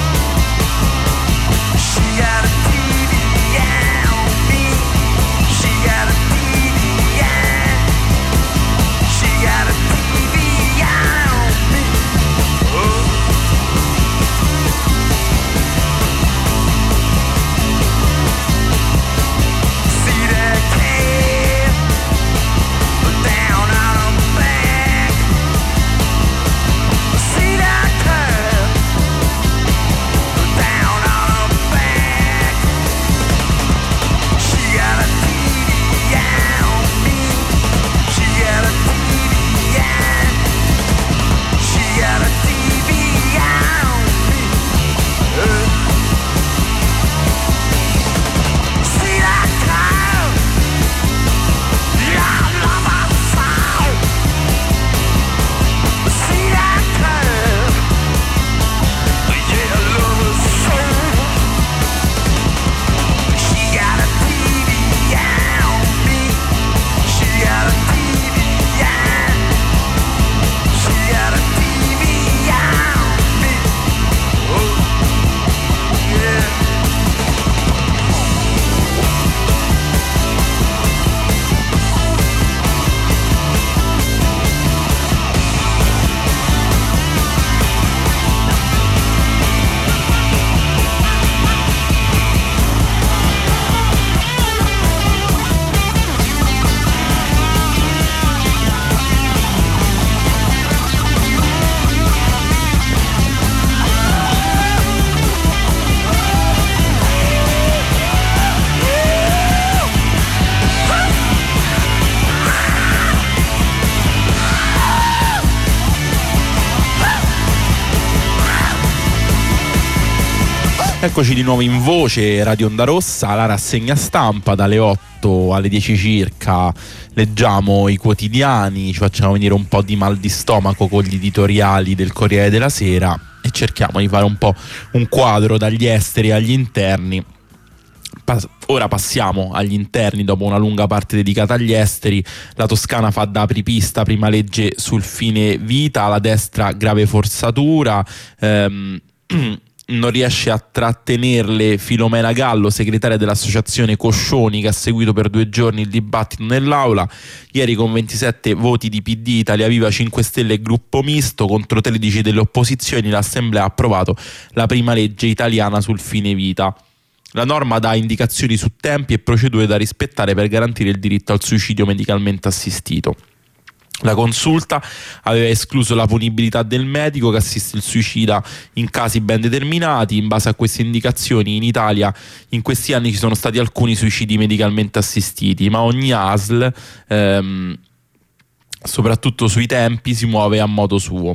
Eccoci di nuovo in voce, Radio Onda Rossa, la rassegna stampa dalle otto alle dieci circa. Leggiamo i quotidiani, ci facciamo venire un po' di mal di stomaco con gli editoriali del Corriere della Sera e cerchiamo di fare un po' un quadro dagli esteri agli interni. Pas- ora passiamo agli interni dopo una lunga parte dedicata agli esteri. La Toscana fa da apripista, prima legge sul fine vita, la destra grave forzatura. Ehm, non riesce a trattenerle Filomena Gallo, segretaria dell'associazione Coscioni, che ha seguito per due giorni il dibattito nell'aula. Ieri con ventisette voti di P D, Italia Viva, cinque Stelle e Gruppo Misto contro tredici delle opposizioni, l'Assemblea ha approvato la prima legge italiana sul fine vita. La norma dà indicazioni su tempi e procedure da rispettare per garantire il diritto al suicidio medicalmente assistito. La consulta aveva escluso la punibilità del medico che assiste il suicida in casi ben determinati. In base a queste indicazioni in Italia in questi anni ci sono stati alcuni suicidi medicalmente assistiti, ma ogni A S L, ehm, soprattutto sui tempi, si muove a modo suo.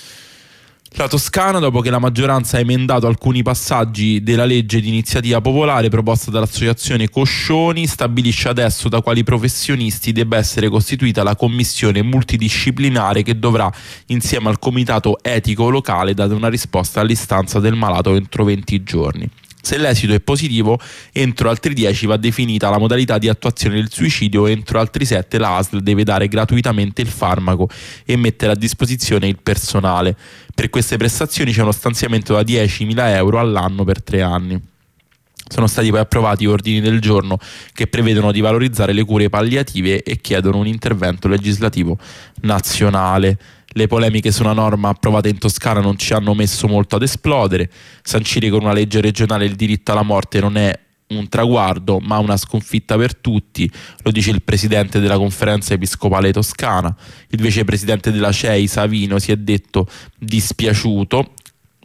La Toscana, dopo che la maggioranza ha emendato alcuni passaggi della legge di iniziativa popolare proposta dall'associazione Coscioni, stabilisce adesso da quali professionisti debba essere costituita la commissione multidisciplinare che dovrà, insieme al comitato etico locale, dare una risposta all'istanza del malato entro venti giorni. Se l'esito è positivo, entro altri dieci va definita la modalità di attuazione del suicidio, entro altri sette la A S L deve dare gratuitamente il farmaco e mettere a disposizione il personale. Per queste prestazioni c'è uno stanziamento da diecimila euro all'anno per tre anni. Sono stati poi approvati ordini del giorno che prevedono di valorizzare le cure palliative e chiedono un intervento legislativo nazionale. Le polemiche su una norma approvata in Toscana non ci hanno messo molto ad esplodere. Sancire con una legge regionale il diritto alla morte non è un traguardo, ma una sconfitta per tutti, lo dice il presidente della Conferenza Episcopale Toscana. Il vicepresidente della C E I, Savino, si è detto dispiaciuto,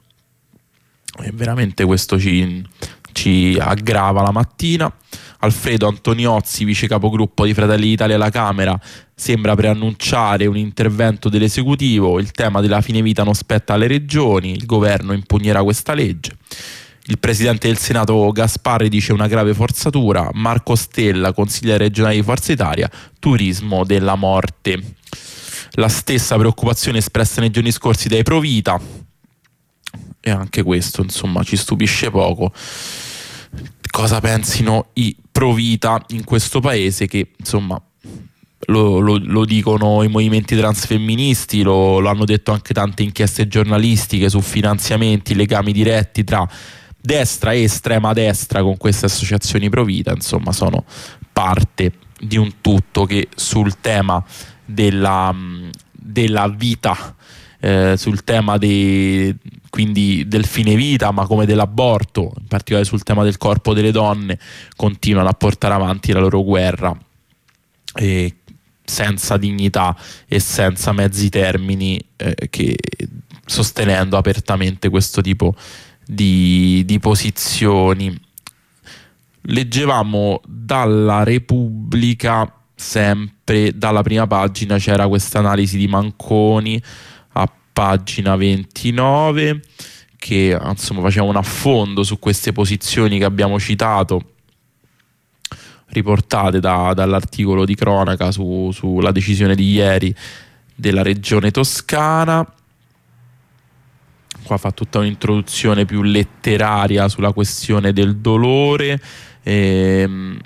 e veramente questo ci, ci aggrava la mattina. Alfredo Antoniozzi, vice capogruppo di Fratelli d'Italia alla Camera, sembra preannunciare un intervento dell'esecutivo. Il tema della fine vita non spetta alle regioni, il governo impugnerà questa legge. Il presidente del Senato Gasparri dice una grave forzatura. Marco Stella, consigliere regionale di Forza Italia, turismo della morte. La stessa preoccupazione espressa nei giorni scorsi dai Provita, e anche questo insomma ci stupisce poco. Cosa pensino i Provita in questo paese, che insomma lo, lo, lo dicono i movimenti transfemministi, lo, lo hanno detto anche tante inchieste giornalistiche su finanziamenti, legami diretti tra destra e estrema destra con queste associazioni Provita, insomma sono parte di un tutto che sul tema della, della vita, eh, sul tema dei, quindi del fine vita, ma come dell'aborto, in particolare sul tema del corpo delle donne, continuano a portare avanti la loro guerra eh, senza dignità e senza mezzi termini, eh, che sostenendo apertamente questo tipo di, di posizioni. Leggevamo dalla Repubblica, sempre dalla prima pagina, c'era questa analisi di Manconi a pagina ventinove che insomma faceva un affondo su queste posizioni che abbiamo citato, riportate da, dall'articolo di cronaca su, sulla decisione di ieri della regione Toscana. Qua fa tutta un'introduzione più letteraria sulla questione del dolore. Ehm,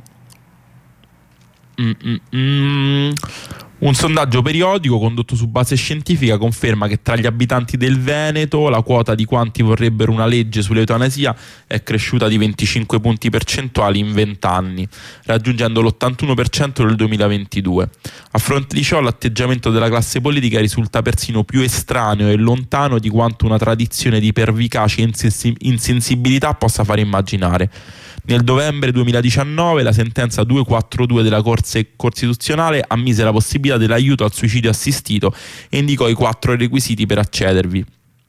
mm, mm, mm. Un sondaggio periodico condotto su base scientifica conferma che tra gli abitanti del Veneto la quota di quanti vorrebbero una legge sull'eutanasia è cresciuta di venticinque punti percentuali in venti anni, raggiungendo l'ottantuno per cento nel duemilaventidue. A fronte di ciò, l'atteggiamento della classe politica risulta persino più estraneo e lontano di quanto una tradizione di pervicace insensibilità possa fare immaginare. Nel novembre duemiladiciannove la sentenza duecentoquarantadue della Corte Costituzionale ammise la possibilità dell'aiuto al suicidio assistito e indicò i quattro requisiti per accedervi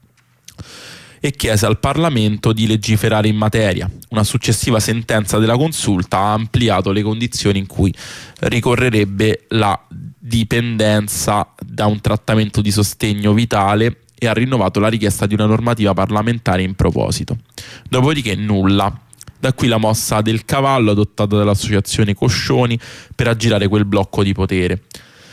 e chiese al Parlamento di legiferare in materia. Una successiva sentenza della Consulta ha ampliato le condizioni in cui ricorrerebbe la dipendenza da un trattamento di sostegno vitale e ha rinnovato la richiesta di una normativa parlamentare in proposito. Dopodiché nulla. Da qui la mossa del cavallo adottata dall'associazione Coscioni per aggirare quel blocco di potere.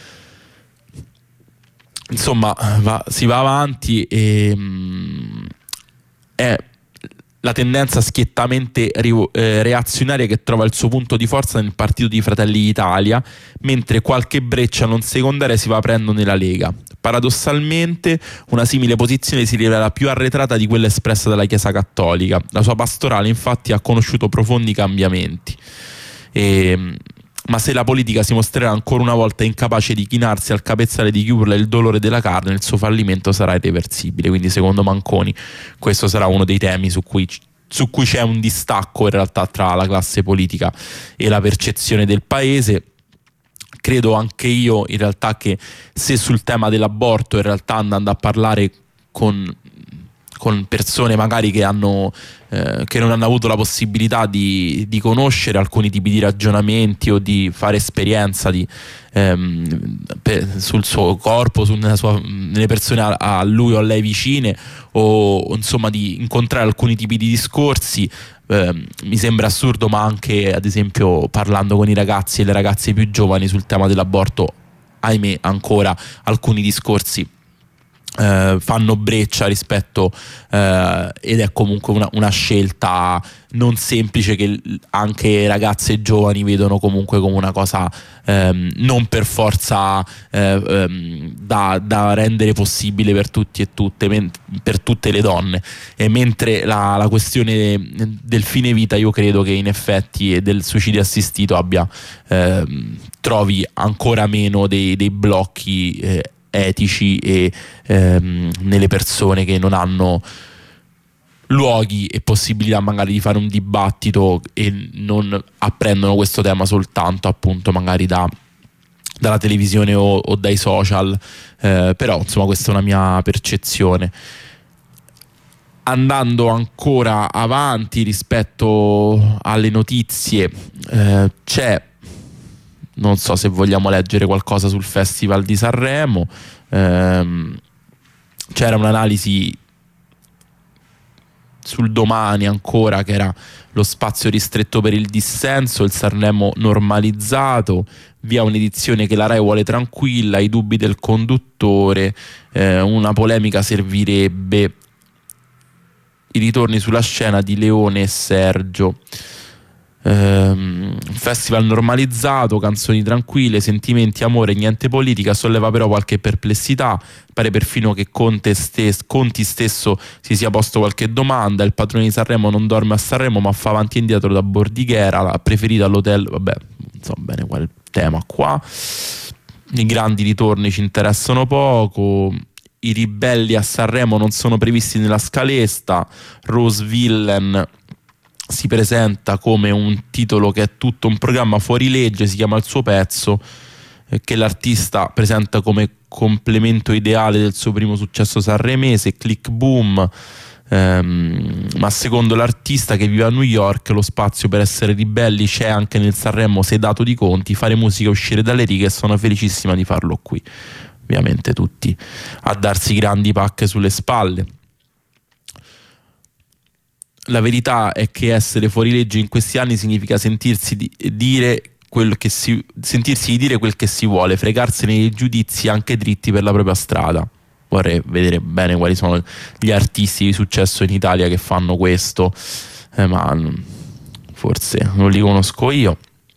Insomma, va, si va avanti e mh, è la tendenza schiettamente ri- eh, reazionaria che trova il suo punto di forza nel partito di Fratelli d'Italia, mentre qualche breccia non secondaria si va aprendo nella Lega. Paradossalmente, una simile posizione si rivela più arretrata di quella espressa dalla Chiesa Cattolica. La sua pastorale, infatti, ha conosciuto profondi cambiamenti. E, ma se la politica si mostrerà ancora una volta incapace di chinarsi al capezzale di chi urla il dolore della carne, il suo fallimento sarà irreversibile. Quindi, secondo Manconi, questo sarà uno dei temi su cui su cui c'è un distacco in realtà tra la classe politica e la percezione del paese. Credo anche io in realtà che se sul tema dell'aborto, in realtà andando a parlare con, con persone magari che hanno eh, che non hanno avuto la possibilità di, di conoscere alcuni tipi di ragionamenti o di fare esperienza di, ehm, per, sul suo corpo, su, nella sua, nelle persone a, a lui o a lei vicine, o insomma di incontrare alcuni tipi di discorsi, eh, mi sembra assurdo, ma anche ad esempio parlando con i ragazzi e le ragazze più giovani sul tema dell'aborto, ahimè ancora alcuni discorsi Uh, fanno breccia rispetto uh, ed è comunque una, una scelta non semplice che anche ragazze giovani vedono comunque come una cosa um, non per forza uh, um, da, da rendere possibile per tutti e tutte, men- per tutte le donne, e mentre la, la questione del fine vita io credo che in effetti e del suicidio assistito abbia uh, trovi ancora meno dei, dei blocchi uh, etici e ehm, nelle persone che non hanno luoghi e possibilità magari di fare un dibattito e non apprendono questo tema soltanto appunto magari da, dalla televisione o, o dai social, eh, però insomma questa è una mia percezione. Andando ancora avanti rispetto alle notizie, eh, c'è, non so se vogliamo leggere qualcosa sul Festival di Sanremo, ehm, c'era un'analisi sul Domani ancora che era lo spazio ristretto per il dissenso, il Sanremo normalizzato, via un'edizione che la Rai vuole tranquilla, i dubbi del conduttore, eh, una polemica servirebbe, i ritorni sulla scena di Leone e Sergio. Um, festival normalizzato, canzoni tranquille, sentimenti, amore, niente politica. Solleva però qualche perplessità, pare perfino che Conte stes- Conti stesso si sia posto qualche domanda. Il padrone di Sanremo non dorme a Sanremo ma fa avanti e indietro da Bordighera, l'ha preferita all'hotel, vabbè, non so bene qual è il tema qua. I grandi ritorni ci interessano poco. I ribelli a Sanremo non sono previsti nella scaletta. Rose Villain si presenta come un titolo che è tutto un programma fuori legge, si chiama il suo pezzo, eh, che l'artista presenta come complemento ideale del suo primo successo sanremese, Click Boom, ehm, ma secondo l'artista che vive a New York lo spazio per essere ribelli c'è anche nel Sanremo sedato di Conti, fare musica, uscire dalle righe, e sono felicissima di farlo qui. Ovviamente tutti a darsi grandi pacche sulle spalle. La verità è che essere fuori legge in questi anni significa sentirsi di dire quel che si, sentirsi di dire quel che si vuole, fregarsene dei giudizi anche dritti per la propria strada. Vorrei vedere bene quali sono gli artisti di successo in Italia che fanno questo, eh, ma forse non li conosco io.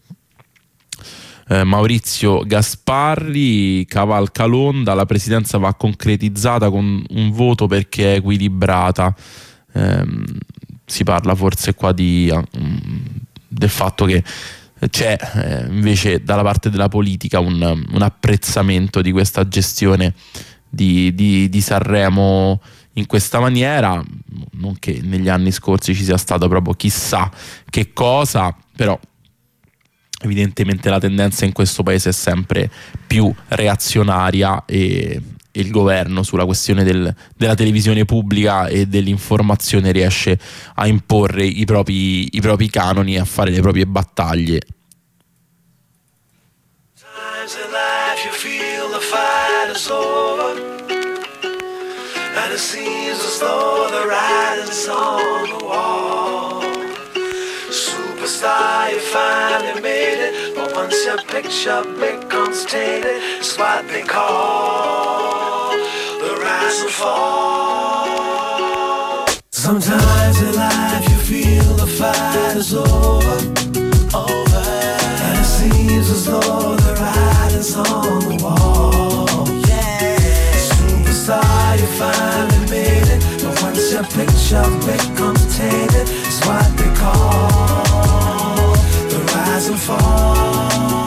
Eh, Maurizio Gasparri cavalca l'onda, la presidenza va concretizzata con un voto perché è equilibrata. Eh, si parla forse qua di, um, del fatto che c'è eh, invece dalla parte della politica un, un apprezzamento di questa gestione di, di, di Sanremo in questa maniera, non che negli anni scorsi ci sia stato proprio chissà che cosa, però evidentemente la tendenza in questo paese è sempre più reazionaria e il governo sulla questione del, della televisione pubblica e dell'informazione riesce a imporre i propri, i propri canoni e a fare le proprie battaglie. Times in life you feel the fight is over. And it seems as though the writing's on the wall. Superstar, you finally made it, but once your picture becomes tainted, it's what they call the rise and fall. Sometimes in life you feel the fight is over, over, and it seems as though the writing's on the wall. Yeah, superstar, you finally made it, but once your picture becomes tainted, it's what they call the rise and fall.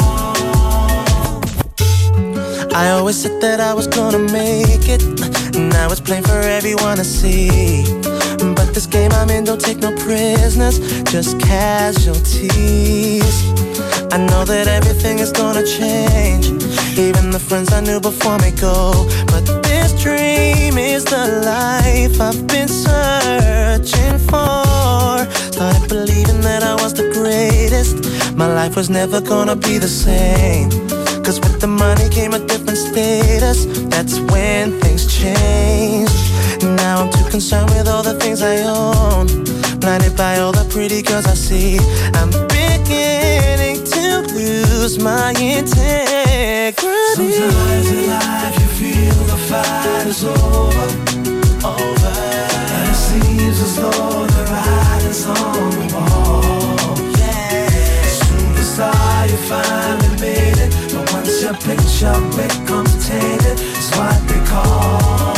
I always said that I was gonna make it, now it's plain for everyone to see. But this game I'm in don't take no prisoners, just casualties. I know that everything is gonna change, even the friends I knew before me go. But this dream is the life I've been searching for. Started believing that I was the greatest, my life was never gonna be the same. Cause with the money came a different status, that's when things changed. Now I'm too concerned with all the things I own, blinded by all the pretty girls I see. I'm beginning to lose my integrity. Sometimes in life you feel the fight is over, over, and it seems as though the writing's on the wall. Yeah, superstar, you finally made it, but once your picture becomes tainted, it's what they call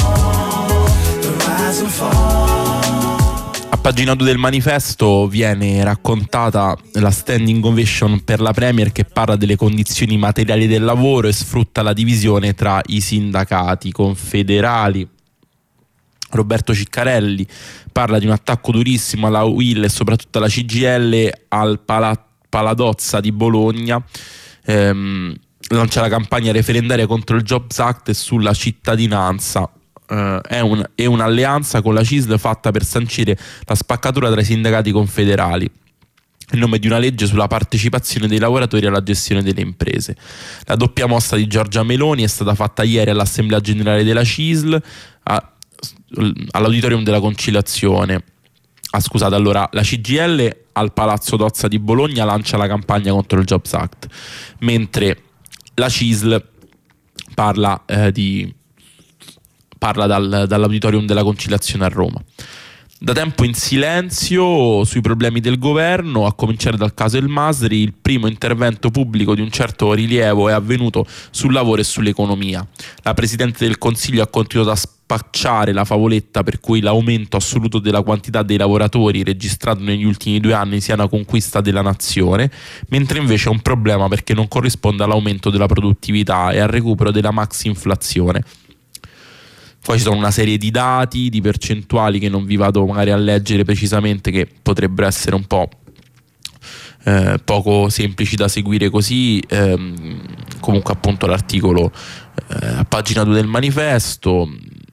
the rise and fall. A pagina due del manifesto viene raccontata la standing ovation per la Premier, che parla delle condizioni materiali del lavoro e sfrutta la divisione tra i sindacati confederali. Roberto Ciccarelli parla di un attacco durissimo alla U I L e soprattutto alla C G I L al Pala- Paladozza di Bologna. Ehm, lancia la campagna referendaria contro il Jobs Act e sulla cittadinanza. Uh, è, un, è un'alleanza con la C I S L fatta per sancire la spaccatura tra i sindacati confederali in nome di una legge sulla partecipazione dei lavoratori alla gestione delle imprese. La doppia mossa di Giorgia Meloni è stata fatta ieri all'Assemblea Generale della C I S L a, all'Auditorium della Conciliazione. Ah, scusate, allora la C G I L al Palazzo Dozza di Bologna lancia la campagna contro il Jobs Act, mentre la C I S L parla eh, di parla dal, dall'Auditorium della Conciliazione a Roma. Da tempo in silenzio sui problemi del governo, a cominciare dal caso El Masri, il primo intervento pubblico di un certo rilievo è avvenuto sul lavoro e sull'economia. La Presidente del Consiglio ha continuato a spacciare la favoletta per cui l'aumento assoluto della quantità dei lavoratori registrato negli ultimi due anni sia una conquista della nazione, mentre invece è un problema perché non corrisponde all'aumento della produttività e al recupero della maxi inflazione. Poi ci sono una serie di dati, di percentuali che non vi vado magari a leggere precisamente, che potrebbero essere un po' eh, poco semplici da seguire così. Ehm, comunque appunto l'articolo eh, a pagina due del manifesto.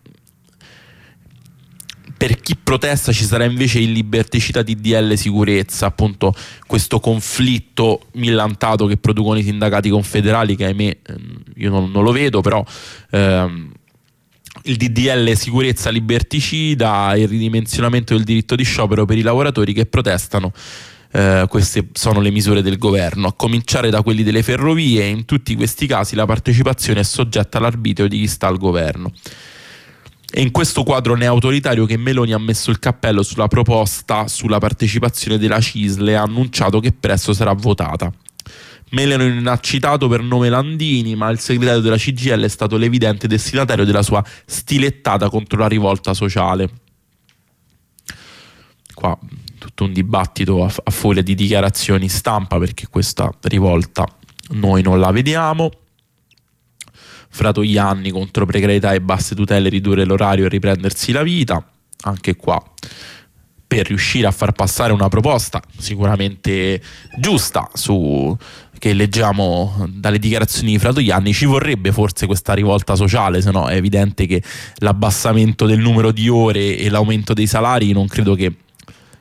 Per chi protesta ci sarà invece il liberticida D D L sicurezza, appunto questo conflitto millantato che producono i sindacati confederali, che ahimè io non, non lo vedo, però ehm, il D D L sicurezza liberticida e il ridimensionamento del diritto di sciopero per i lavoratori che protestano. Eh, queste sono le misure del governo, a cominciare da quelli delle ferrovie, e in tutti questi casi la partecipazione è soggetta all'arbitrio di chi sta al governo. E in questo quadro neautoritario che Meloni ha messo il cappello sulla proposta sulla partecipazione della C I S L e ha annunciato che presto sarà votata. Meloni non ha citato per nome Landini, ma il segretario della C G I L è stato l'evidente destinatario della sua stilettata contro la rivolta sociale. Qua tutto un dibattito a, a foglia di dichiarazioni stampa, perché questa rivolta noi non la vediamo. Fratoianni contro precarietà e basse tutele, ridurre l'orario e riprendersi la vita. Anche qua, per riuscire a far passare una proposta sicuramente giusta su che leggiamo dalle dichiarazioni di Fratoianni, ci vorrebbe forse questa rivolta sociale, se no è evidente che l'abbassamento del numero di ore e l'aumento dei salari non credo che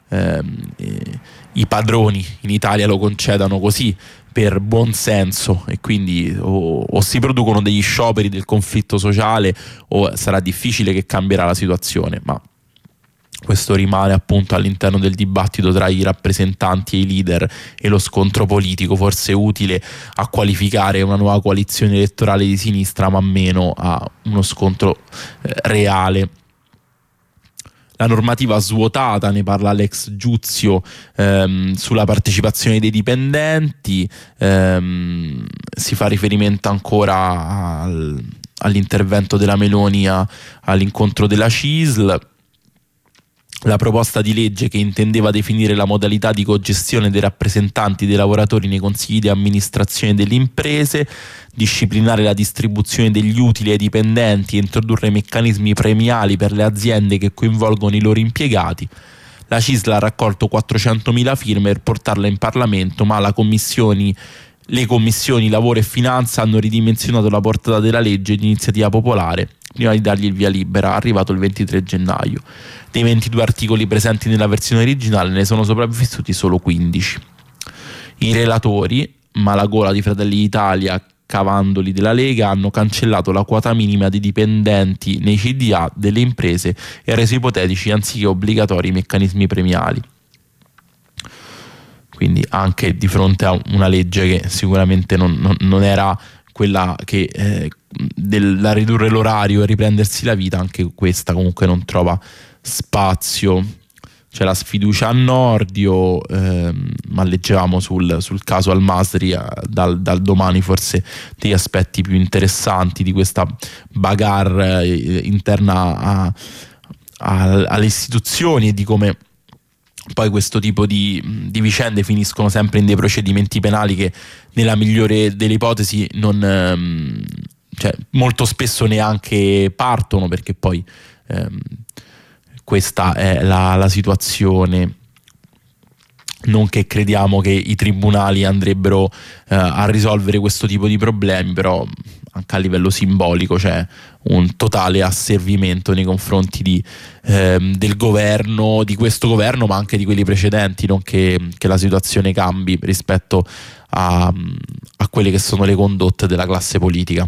ehm, eh, i padroni in Italia lo concedano così, per buon senso, e quindi o, o si producono degli scioperi del conflitto sociale o sarà difficile che cambierà la situazione. Ma questo rimane appunto all'interno del dibattito tra i rappresentanti e i leader e lo scontro politico, forse utile a qualificare una nuova coalizione elettorale di sinistra, ma meno a uno scontro eh, reale. La normativa svuotata, ne parla Alex Giuzio, ehm, sulla partecipazione dei dipendenti, ehm, si fa riferimento ancora al, all'intervento della Meloni a, all'incontro della C I S L. La proposta di legge che intendeva definire la modalità di cogestione dei rappresentanti dei lavoratori nei consigli di amministrazione delle imprese, disciplinare la distribuzione degli utili ai dipendenti e introdurre meccanismi premiali per le aziende che coinvolgono i loro impiegati. La C I S L ha raccolto quattrocentomila firme per portarla in Parlamento, ma la commissioni, le commissioni lavoro e finanza hanno ridimensionato la portata della legge di iniziativa popolare prima di dargli il via libera, arrivato il ventitré gennaio. Dei ventidue articoli presenti nella versione originale ne sono sopravvissuti solo quindici. I relatori, Malagola di Fratelli d'Italia, Cavandoli della Lega, hanno cancellato la quota minima di dipendenti nei C D A delle imprese e reso ipotetici anziché obbligatori i meccanismi premiali. Quindi anche di fronte a una legge che sicuramente non, non, non era quella che eh, della ridurre l'orario e riprendersi la vita, anche questa comunque non trova spazio. C'è la sfiducia a Nordio, ehm, ma leggevamo sul, sul caso Al-Masri eh, dal, dal Domani forse degli aspetti più interessanti di questa bagarre eh, interna a, a, alle istituzioni, e di come poi questo tipo di, di vicende finiscono sempre in dei procedimenti penali che nella migliore delle ipotesi non, ehm, cioè, molto spesso neanche partono, perché poi ehm, questa è la, la situazione. Non che crediamo che i tribunali andrebbero eh, a risolvere questo tipo di problemi, però anche a livello simbolico c'è un totale asservimento nei confronti di, ehm, del governo, di questo governo, ma anche di quelli precedenti, non che, che la situazione cambi rispetto a, a quelle che sono le condotte della classe politica.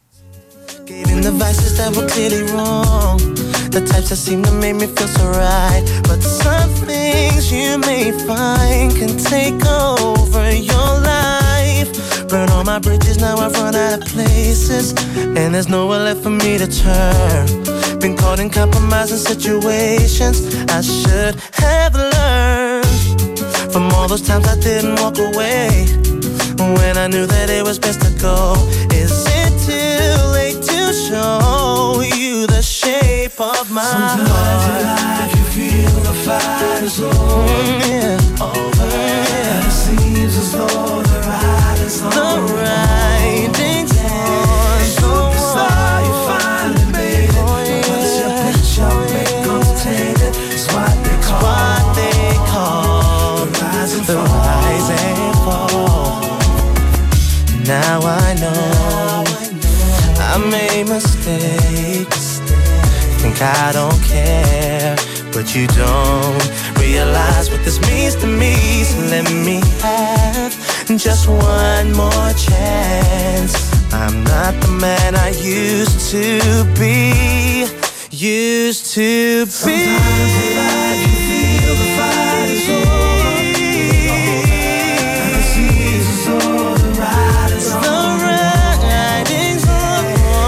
The types that seem to make me feel so right, but some things you may find can take over your life. Burn all my bridges, now I've run out of places, and there's nowhere left for me to turn. Been caught in compromising situations I should have learned from all those times I didn't walk away when I knew that it was best to go. Is it too late to show you the shape of my Sometimes heart? in life you feel the fight is over, mm, yeah. over, yeah. And it seems as though the ride is on. The writing's on. So far you finally made it, oh, yeah. But it's your picture make contained. It's what they call, what they call the rise and the fall. rise and fall. Now I know I made mistakes. Think I don't care, but you don't realize what this means to me. So let me have just one more chance. I'm not the man I used to be. Used to be. Sometimes in life you feel the fight is over, and it seems as though the ride is on. The riding's on.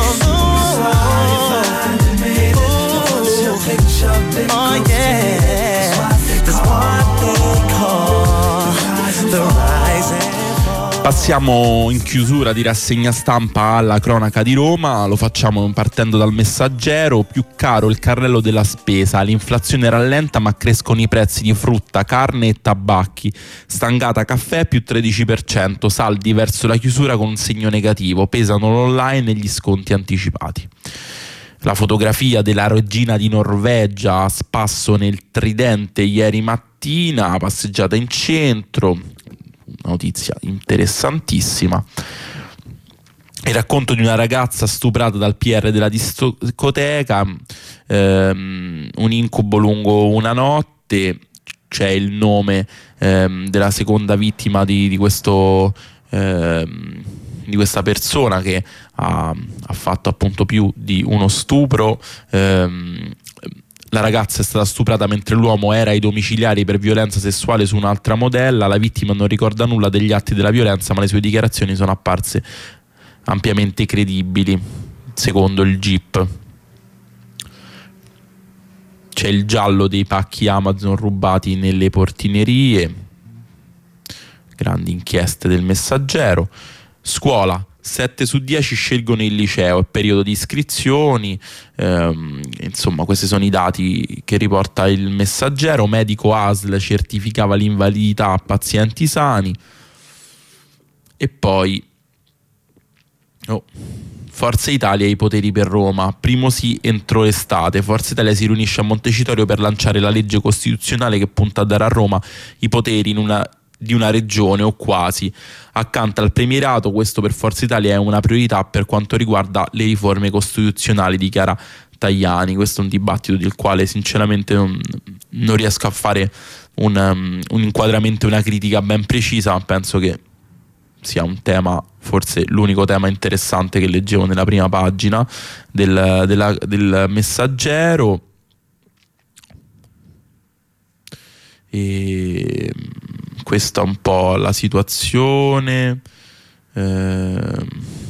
Oh yeah, that's what they call the rise and fall. Passiamo in chiusura di rassegna stampa alla cronaca di Roma. Lo facciamo partendo dal Messaggero. Più caro il carrello della spesa, l'inflazione rallenta ma crescono i prezzi di frutta, carne e tabacchi. Stangata caffè più tredici per cento, saldi verso la chiusura con un segno negativo, pesano l'online e gli sconti anticipati. La fotografia della regina di Norvegia a spasso nel Tridente ieri mattina, passeggiata in centro, notizia interessantissima. Il racconto di una ragazza stuprata dal P R della discoteca, ehm, un incubo lungo una notte, c'è il nome ehm, della seconda vittima di, di questo ehm, di questa persona che ha, ha fatto appunto più di uno stupro. Ehm, la ragazza è stata stuprata mentre l'uomo era ai domiciliari per violenza sessuale su un'altra modella. La vittima non ricorda nulla degli atti della violenza, ma le sue dichiarazioni sono apparse ampiamente credibili, secondo il G I P. C'è il giallo dei pacchi Amazon rubati nelle portinerie, grandi inchieste del Messaggero. Scuola, sette su dieci scelgono il liceo, è periodo di iscrizioni, ehm, insomma questi sono i dati che riporta il Messaggero. Medico A S L certificava l'invalidità a pazienti sani. E poi oh, Forza Italia e i poteri per Roma, primo sì entro l'estate. Forza Italia si riunisce a Montecitorio per lanciare la legge costituzionale che punta a dare a Roma i poteri in una di una regione o quasi. Accanto al premierato, questo per Forza Italia è una priorità per quanto riguarda le riforme costituzionali, dichiara Tajani. Questo è un dibattito del quale sinceramente non, non riesco a fare un, um, un inquadramento, una critica ben precisa, ma penso che sia un tema, forse l'unico tema interessante che leggevo nella prima pagina del, della, del Messaggero. E questa è un po' la situazione. Eh,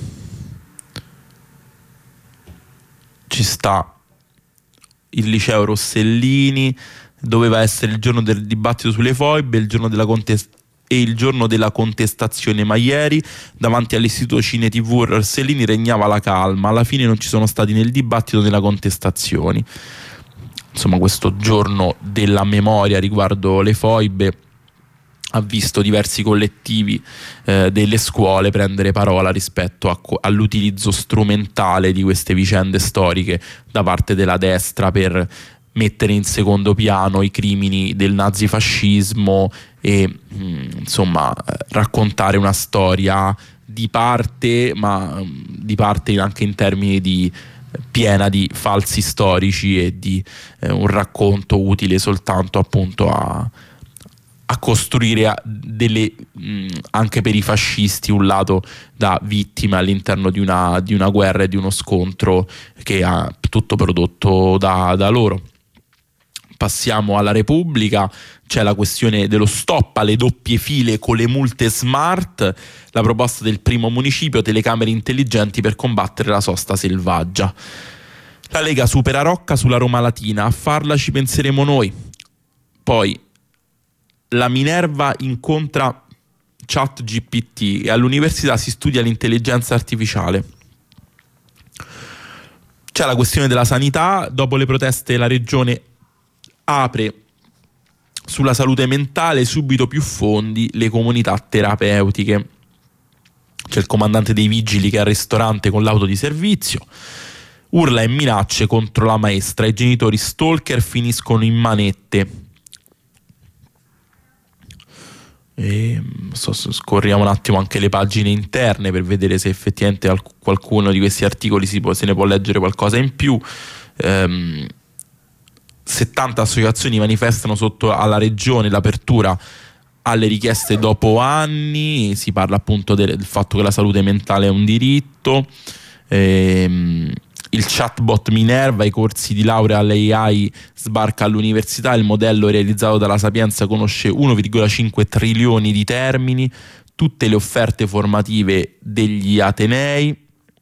ci sta il liceo Rossellini, doveva essere il giorno del dibattito sulle foibe, il giorno della contest- e il giorno della contestazione, ma ieri davanti all'istituto Cine tivù Rossellini regnava la calma. Alla fine non ci sono stati né il dibattito né la contestazioni. Insomma, questo giorno della memoria riguardo le foibe ha visto diversi collettivi eh, delle scuole prendere parola rispetto a, all'utilizzo strumentale di queste vicende storiche da parte della destra per mettere in secondo piano i crimini del nazifascismo e mh, insomma raccontare una storia di parte, ma mh, di parte anche in termini di piena di falsi storici e di eh, un racconto utile soltanto appunto a a costruire delle, mh, anche per i fascisti, un lato da vittima all'interno di una, di una guerra e di uno scontro che ha tutto prodotto da, da loro. Passiamo alla Repubblica, c'è la questione dello stop alle doppie file con le multe smart, la proposta del primo municipio, telecamere intelligenti per combattere la sosta selvaggia. La Lega supera Rocca sulla Roma Latina, a farla ci penseremo noi. Poi la Minerva incontra ChatGPT e all'università si studia l'intelligenza artificiale. C'è la questione della sanità, dopo le proteste la regione apre sulla salute mentale, subito più fondi, le comunità terapeutiche. C'è il comandante dei vigili che è al ristorante con l'auto di servizio, urla e minacce contro la maestra, i genitori stalker finiscono in manette. E scorriamo un attimo anche le pagine interne per vedere se effettivamente qualcuno di questi articoli si può, se ne può leggere qualcosa in più. ehm, settanta associazioni manifestano sotto alla regione l'apertura alle richieste dopo anni, si parla appunto del, del fatto che la salute mentale è un diritto. ehm, Il chatbot Minerva, i corsi di laurea all'A I sbarca all'università, il modello realizzato dalla Sapienza conosce uno virgola cinque trilioni di termini, tutte le offerte formative degli atenei.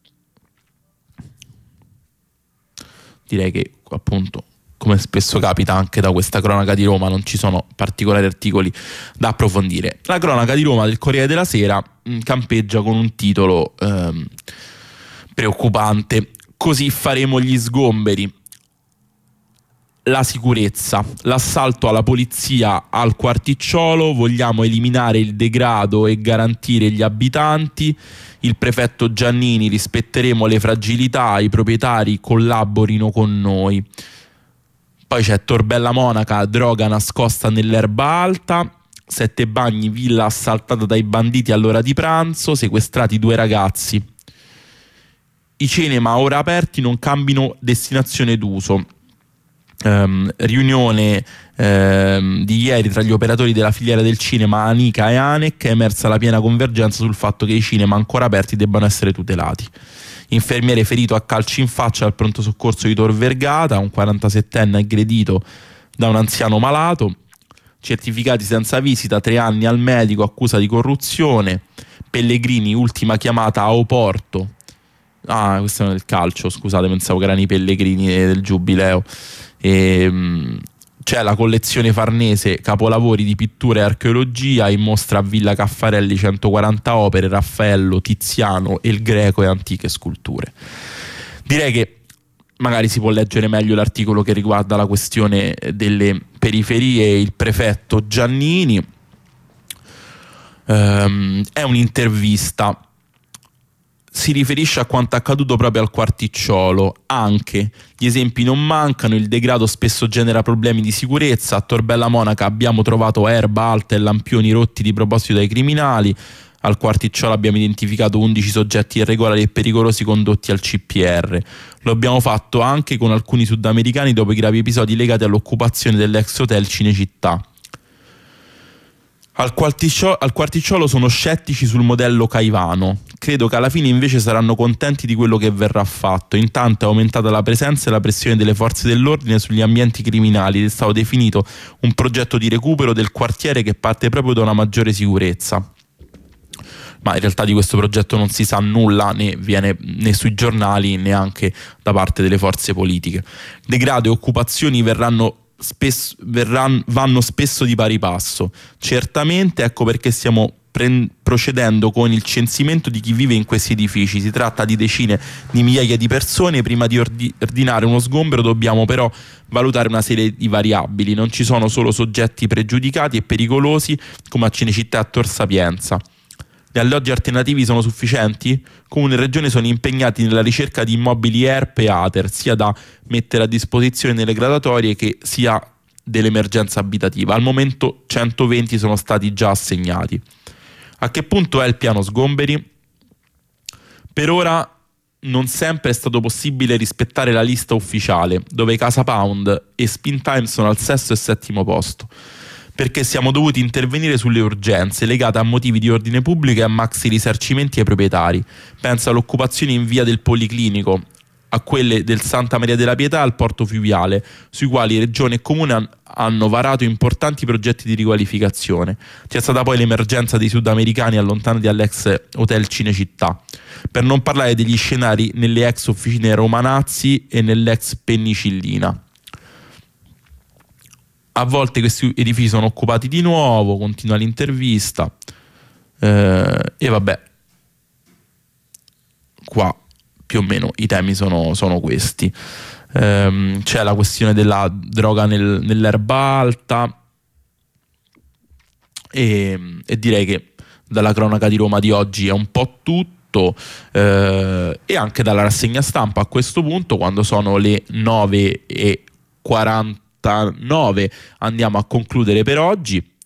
Direi che appunto, come spesso capita anche da questa cronaca di Roma, non ci sono particolari articoli da approfondire. La cronaca di Roma del Corriere della Sera mh, campeggia con un titolo ehm, preoccupante. Così faremo gli sgomberi. La sicurezza, l'assalto alla polizia al Quarticciolo, vogliamo eliminare il degrado e garantire gli abitanti. Il prefetto Giannini, rispetteremo le fragilità, i proprietari collaborino con noi. Poi c'è Torbella Monaca, droga nascosta nell'erba alta. Sette Bagni, villa assaltata dai banditi all'ora di pranzo, sequestrati due ragazzi. I cinema ora aperti non cambino destinazione d'uso. ehm, riunione ehm, di ieri tra gli operatori della filiera del cinema Anica e ANEC è emersa la piena convergenza sul fatto che i cinema ancora aperti debbano essere tutelati. Infermiere ferito a calci in faccia al pronto soccorso di Tor Vergata, un quarantasettenne aggredito da un anziano malato, certificati senza visita, tre anni al medico, accusa di corruzione, Pellegrini, ultima chiamata a Oporto. Ah, questo è del calcio, scusate, pensavo che erano i Pellegrini del Giubileo. E, c'è la collezione Farnese, capolavori di pittura e archeologia, in mostra a Villa Caffarelli centoquaranta opere, Raffaello, Tiziano, El Greco e antiche sculture. Direi che magari si può leggere meglio l'articolo che riguarda la questione delle periferie. Il prefetto Giannini ehm, è un'intervista, si riferisce a quanto accaduto proprio al Quarticciolo. Anche gli esempi non mancano, il degrado spesso genera problemi di sicurezza. A Tor Bella Monaca abbiamo trovato erba alta e lampioni rotti di proposito dai criminali. Al Quarticciolo abbiamo identificato undici soggetti irregolari e pericolosi condotti al C P R. Lo abbiamo fatto anche con alcuni sudamericani dopo i gravi episodi legati all'occupazione dell'ex hotel Cinecittà. Al Quarticciolo, al Quarticciolo sono scettici sul modello Caivano. Credo che alla fine invece saranno contenti di quello che verrà fatto. Intanto è aumentata la presenza e la pressione delle forze dell'ordine sugli ambienti criminali ed è stato definito un progetto di recupero del quartiere che parte proprio da una maggiore sicurezza. Ma in realtà di questo progetto non si sa nulla, né viene né sui giornali né anche da parte delle forze politiche. Degrado e occupazioni verranno Spesso, verranno, vanno spesso di pari passo. Certamente, ecco perché stiamo pre- procedendo con il censimento di chi vive in questi edifici. Si tratta di decine di migliaia di persone. Prima di ordi- ordinare uno sgombero dobbiamo però valutare una serie di variabili. Non ci sono solo soggetti pregiudicati e pericolosi come a Cinecittà e a Tor Sapienza. Gli alloggi alternativi sono sufficienti? Comune e Regione sono impegnati nella ricerca di immobili E R P e ATER, sia da mettere a disposizione nelle graduatorie che sia dell'emergenza abitativa. Al momento centoventi sono stati già assegnati. A che punto è il piano sgomberi? Per ora non sempre è stato possibile rispettare la lista ufficiale, dove Casa Pound e Spin Time sono al sesto e settimo posto, perché siamo dovuti intervenire sulle urgenze legate a motivi di ordine pubblico e a maxi risarcimenti ai proprietari. Pensa all'occupazione in via del Policlinico, a quelle del Santa Maria della Pietà al Porto Fluviale, sui quali Regione e Comune hanno varato importanti progetti di riqualificazione. C'è stata poi l'emergenza dei sudamericani allontanati dall'ex hotel Cinecittà, per non parlare degli scenari nelle ex officine Romanazzi e nell'ex Penicillina. A volte questi edifici sono occupati di nuovo, continua l'intervista. Eh, e vabbè, qua più o meno i temi sono, sono questi. Eh, c'è la questione della droga nel, nell'erba alta e, e direi che dalla cronaca di Roma di oggi è un po' tutto. Eh, e anche dalla rassegna stampa a questo punto, quando sono le nove e quarantanove, andiamo a concludere per oggi.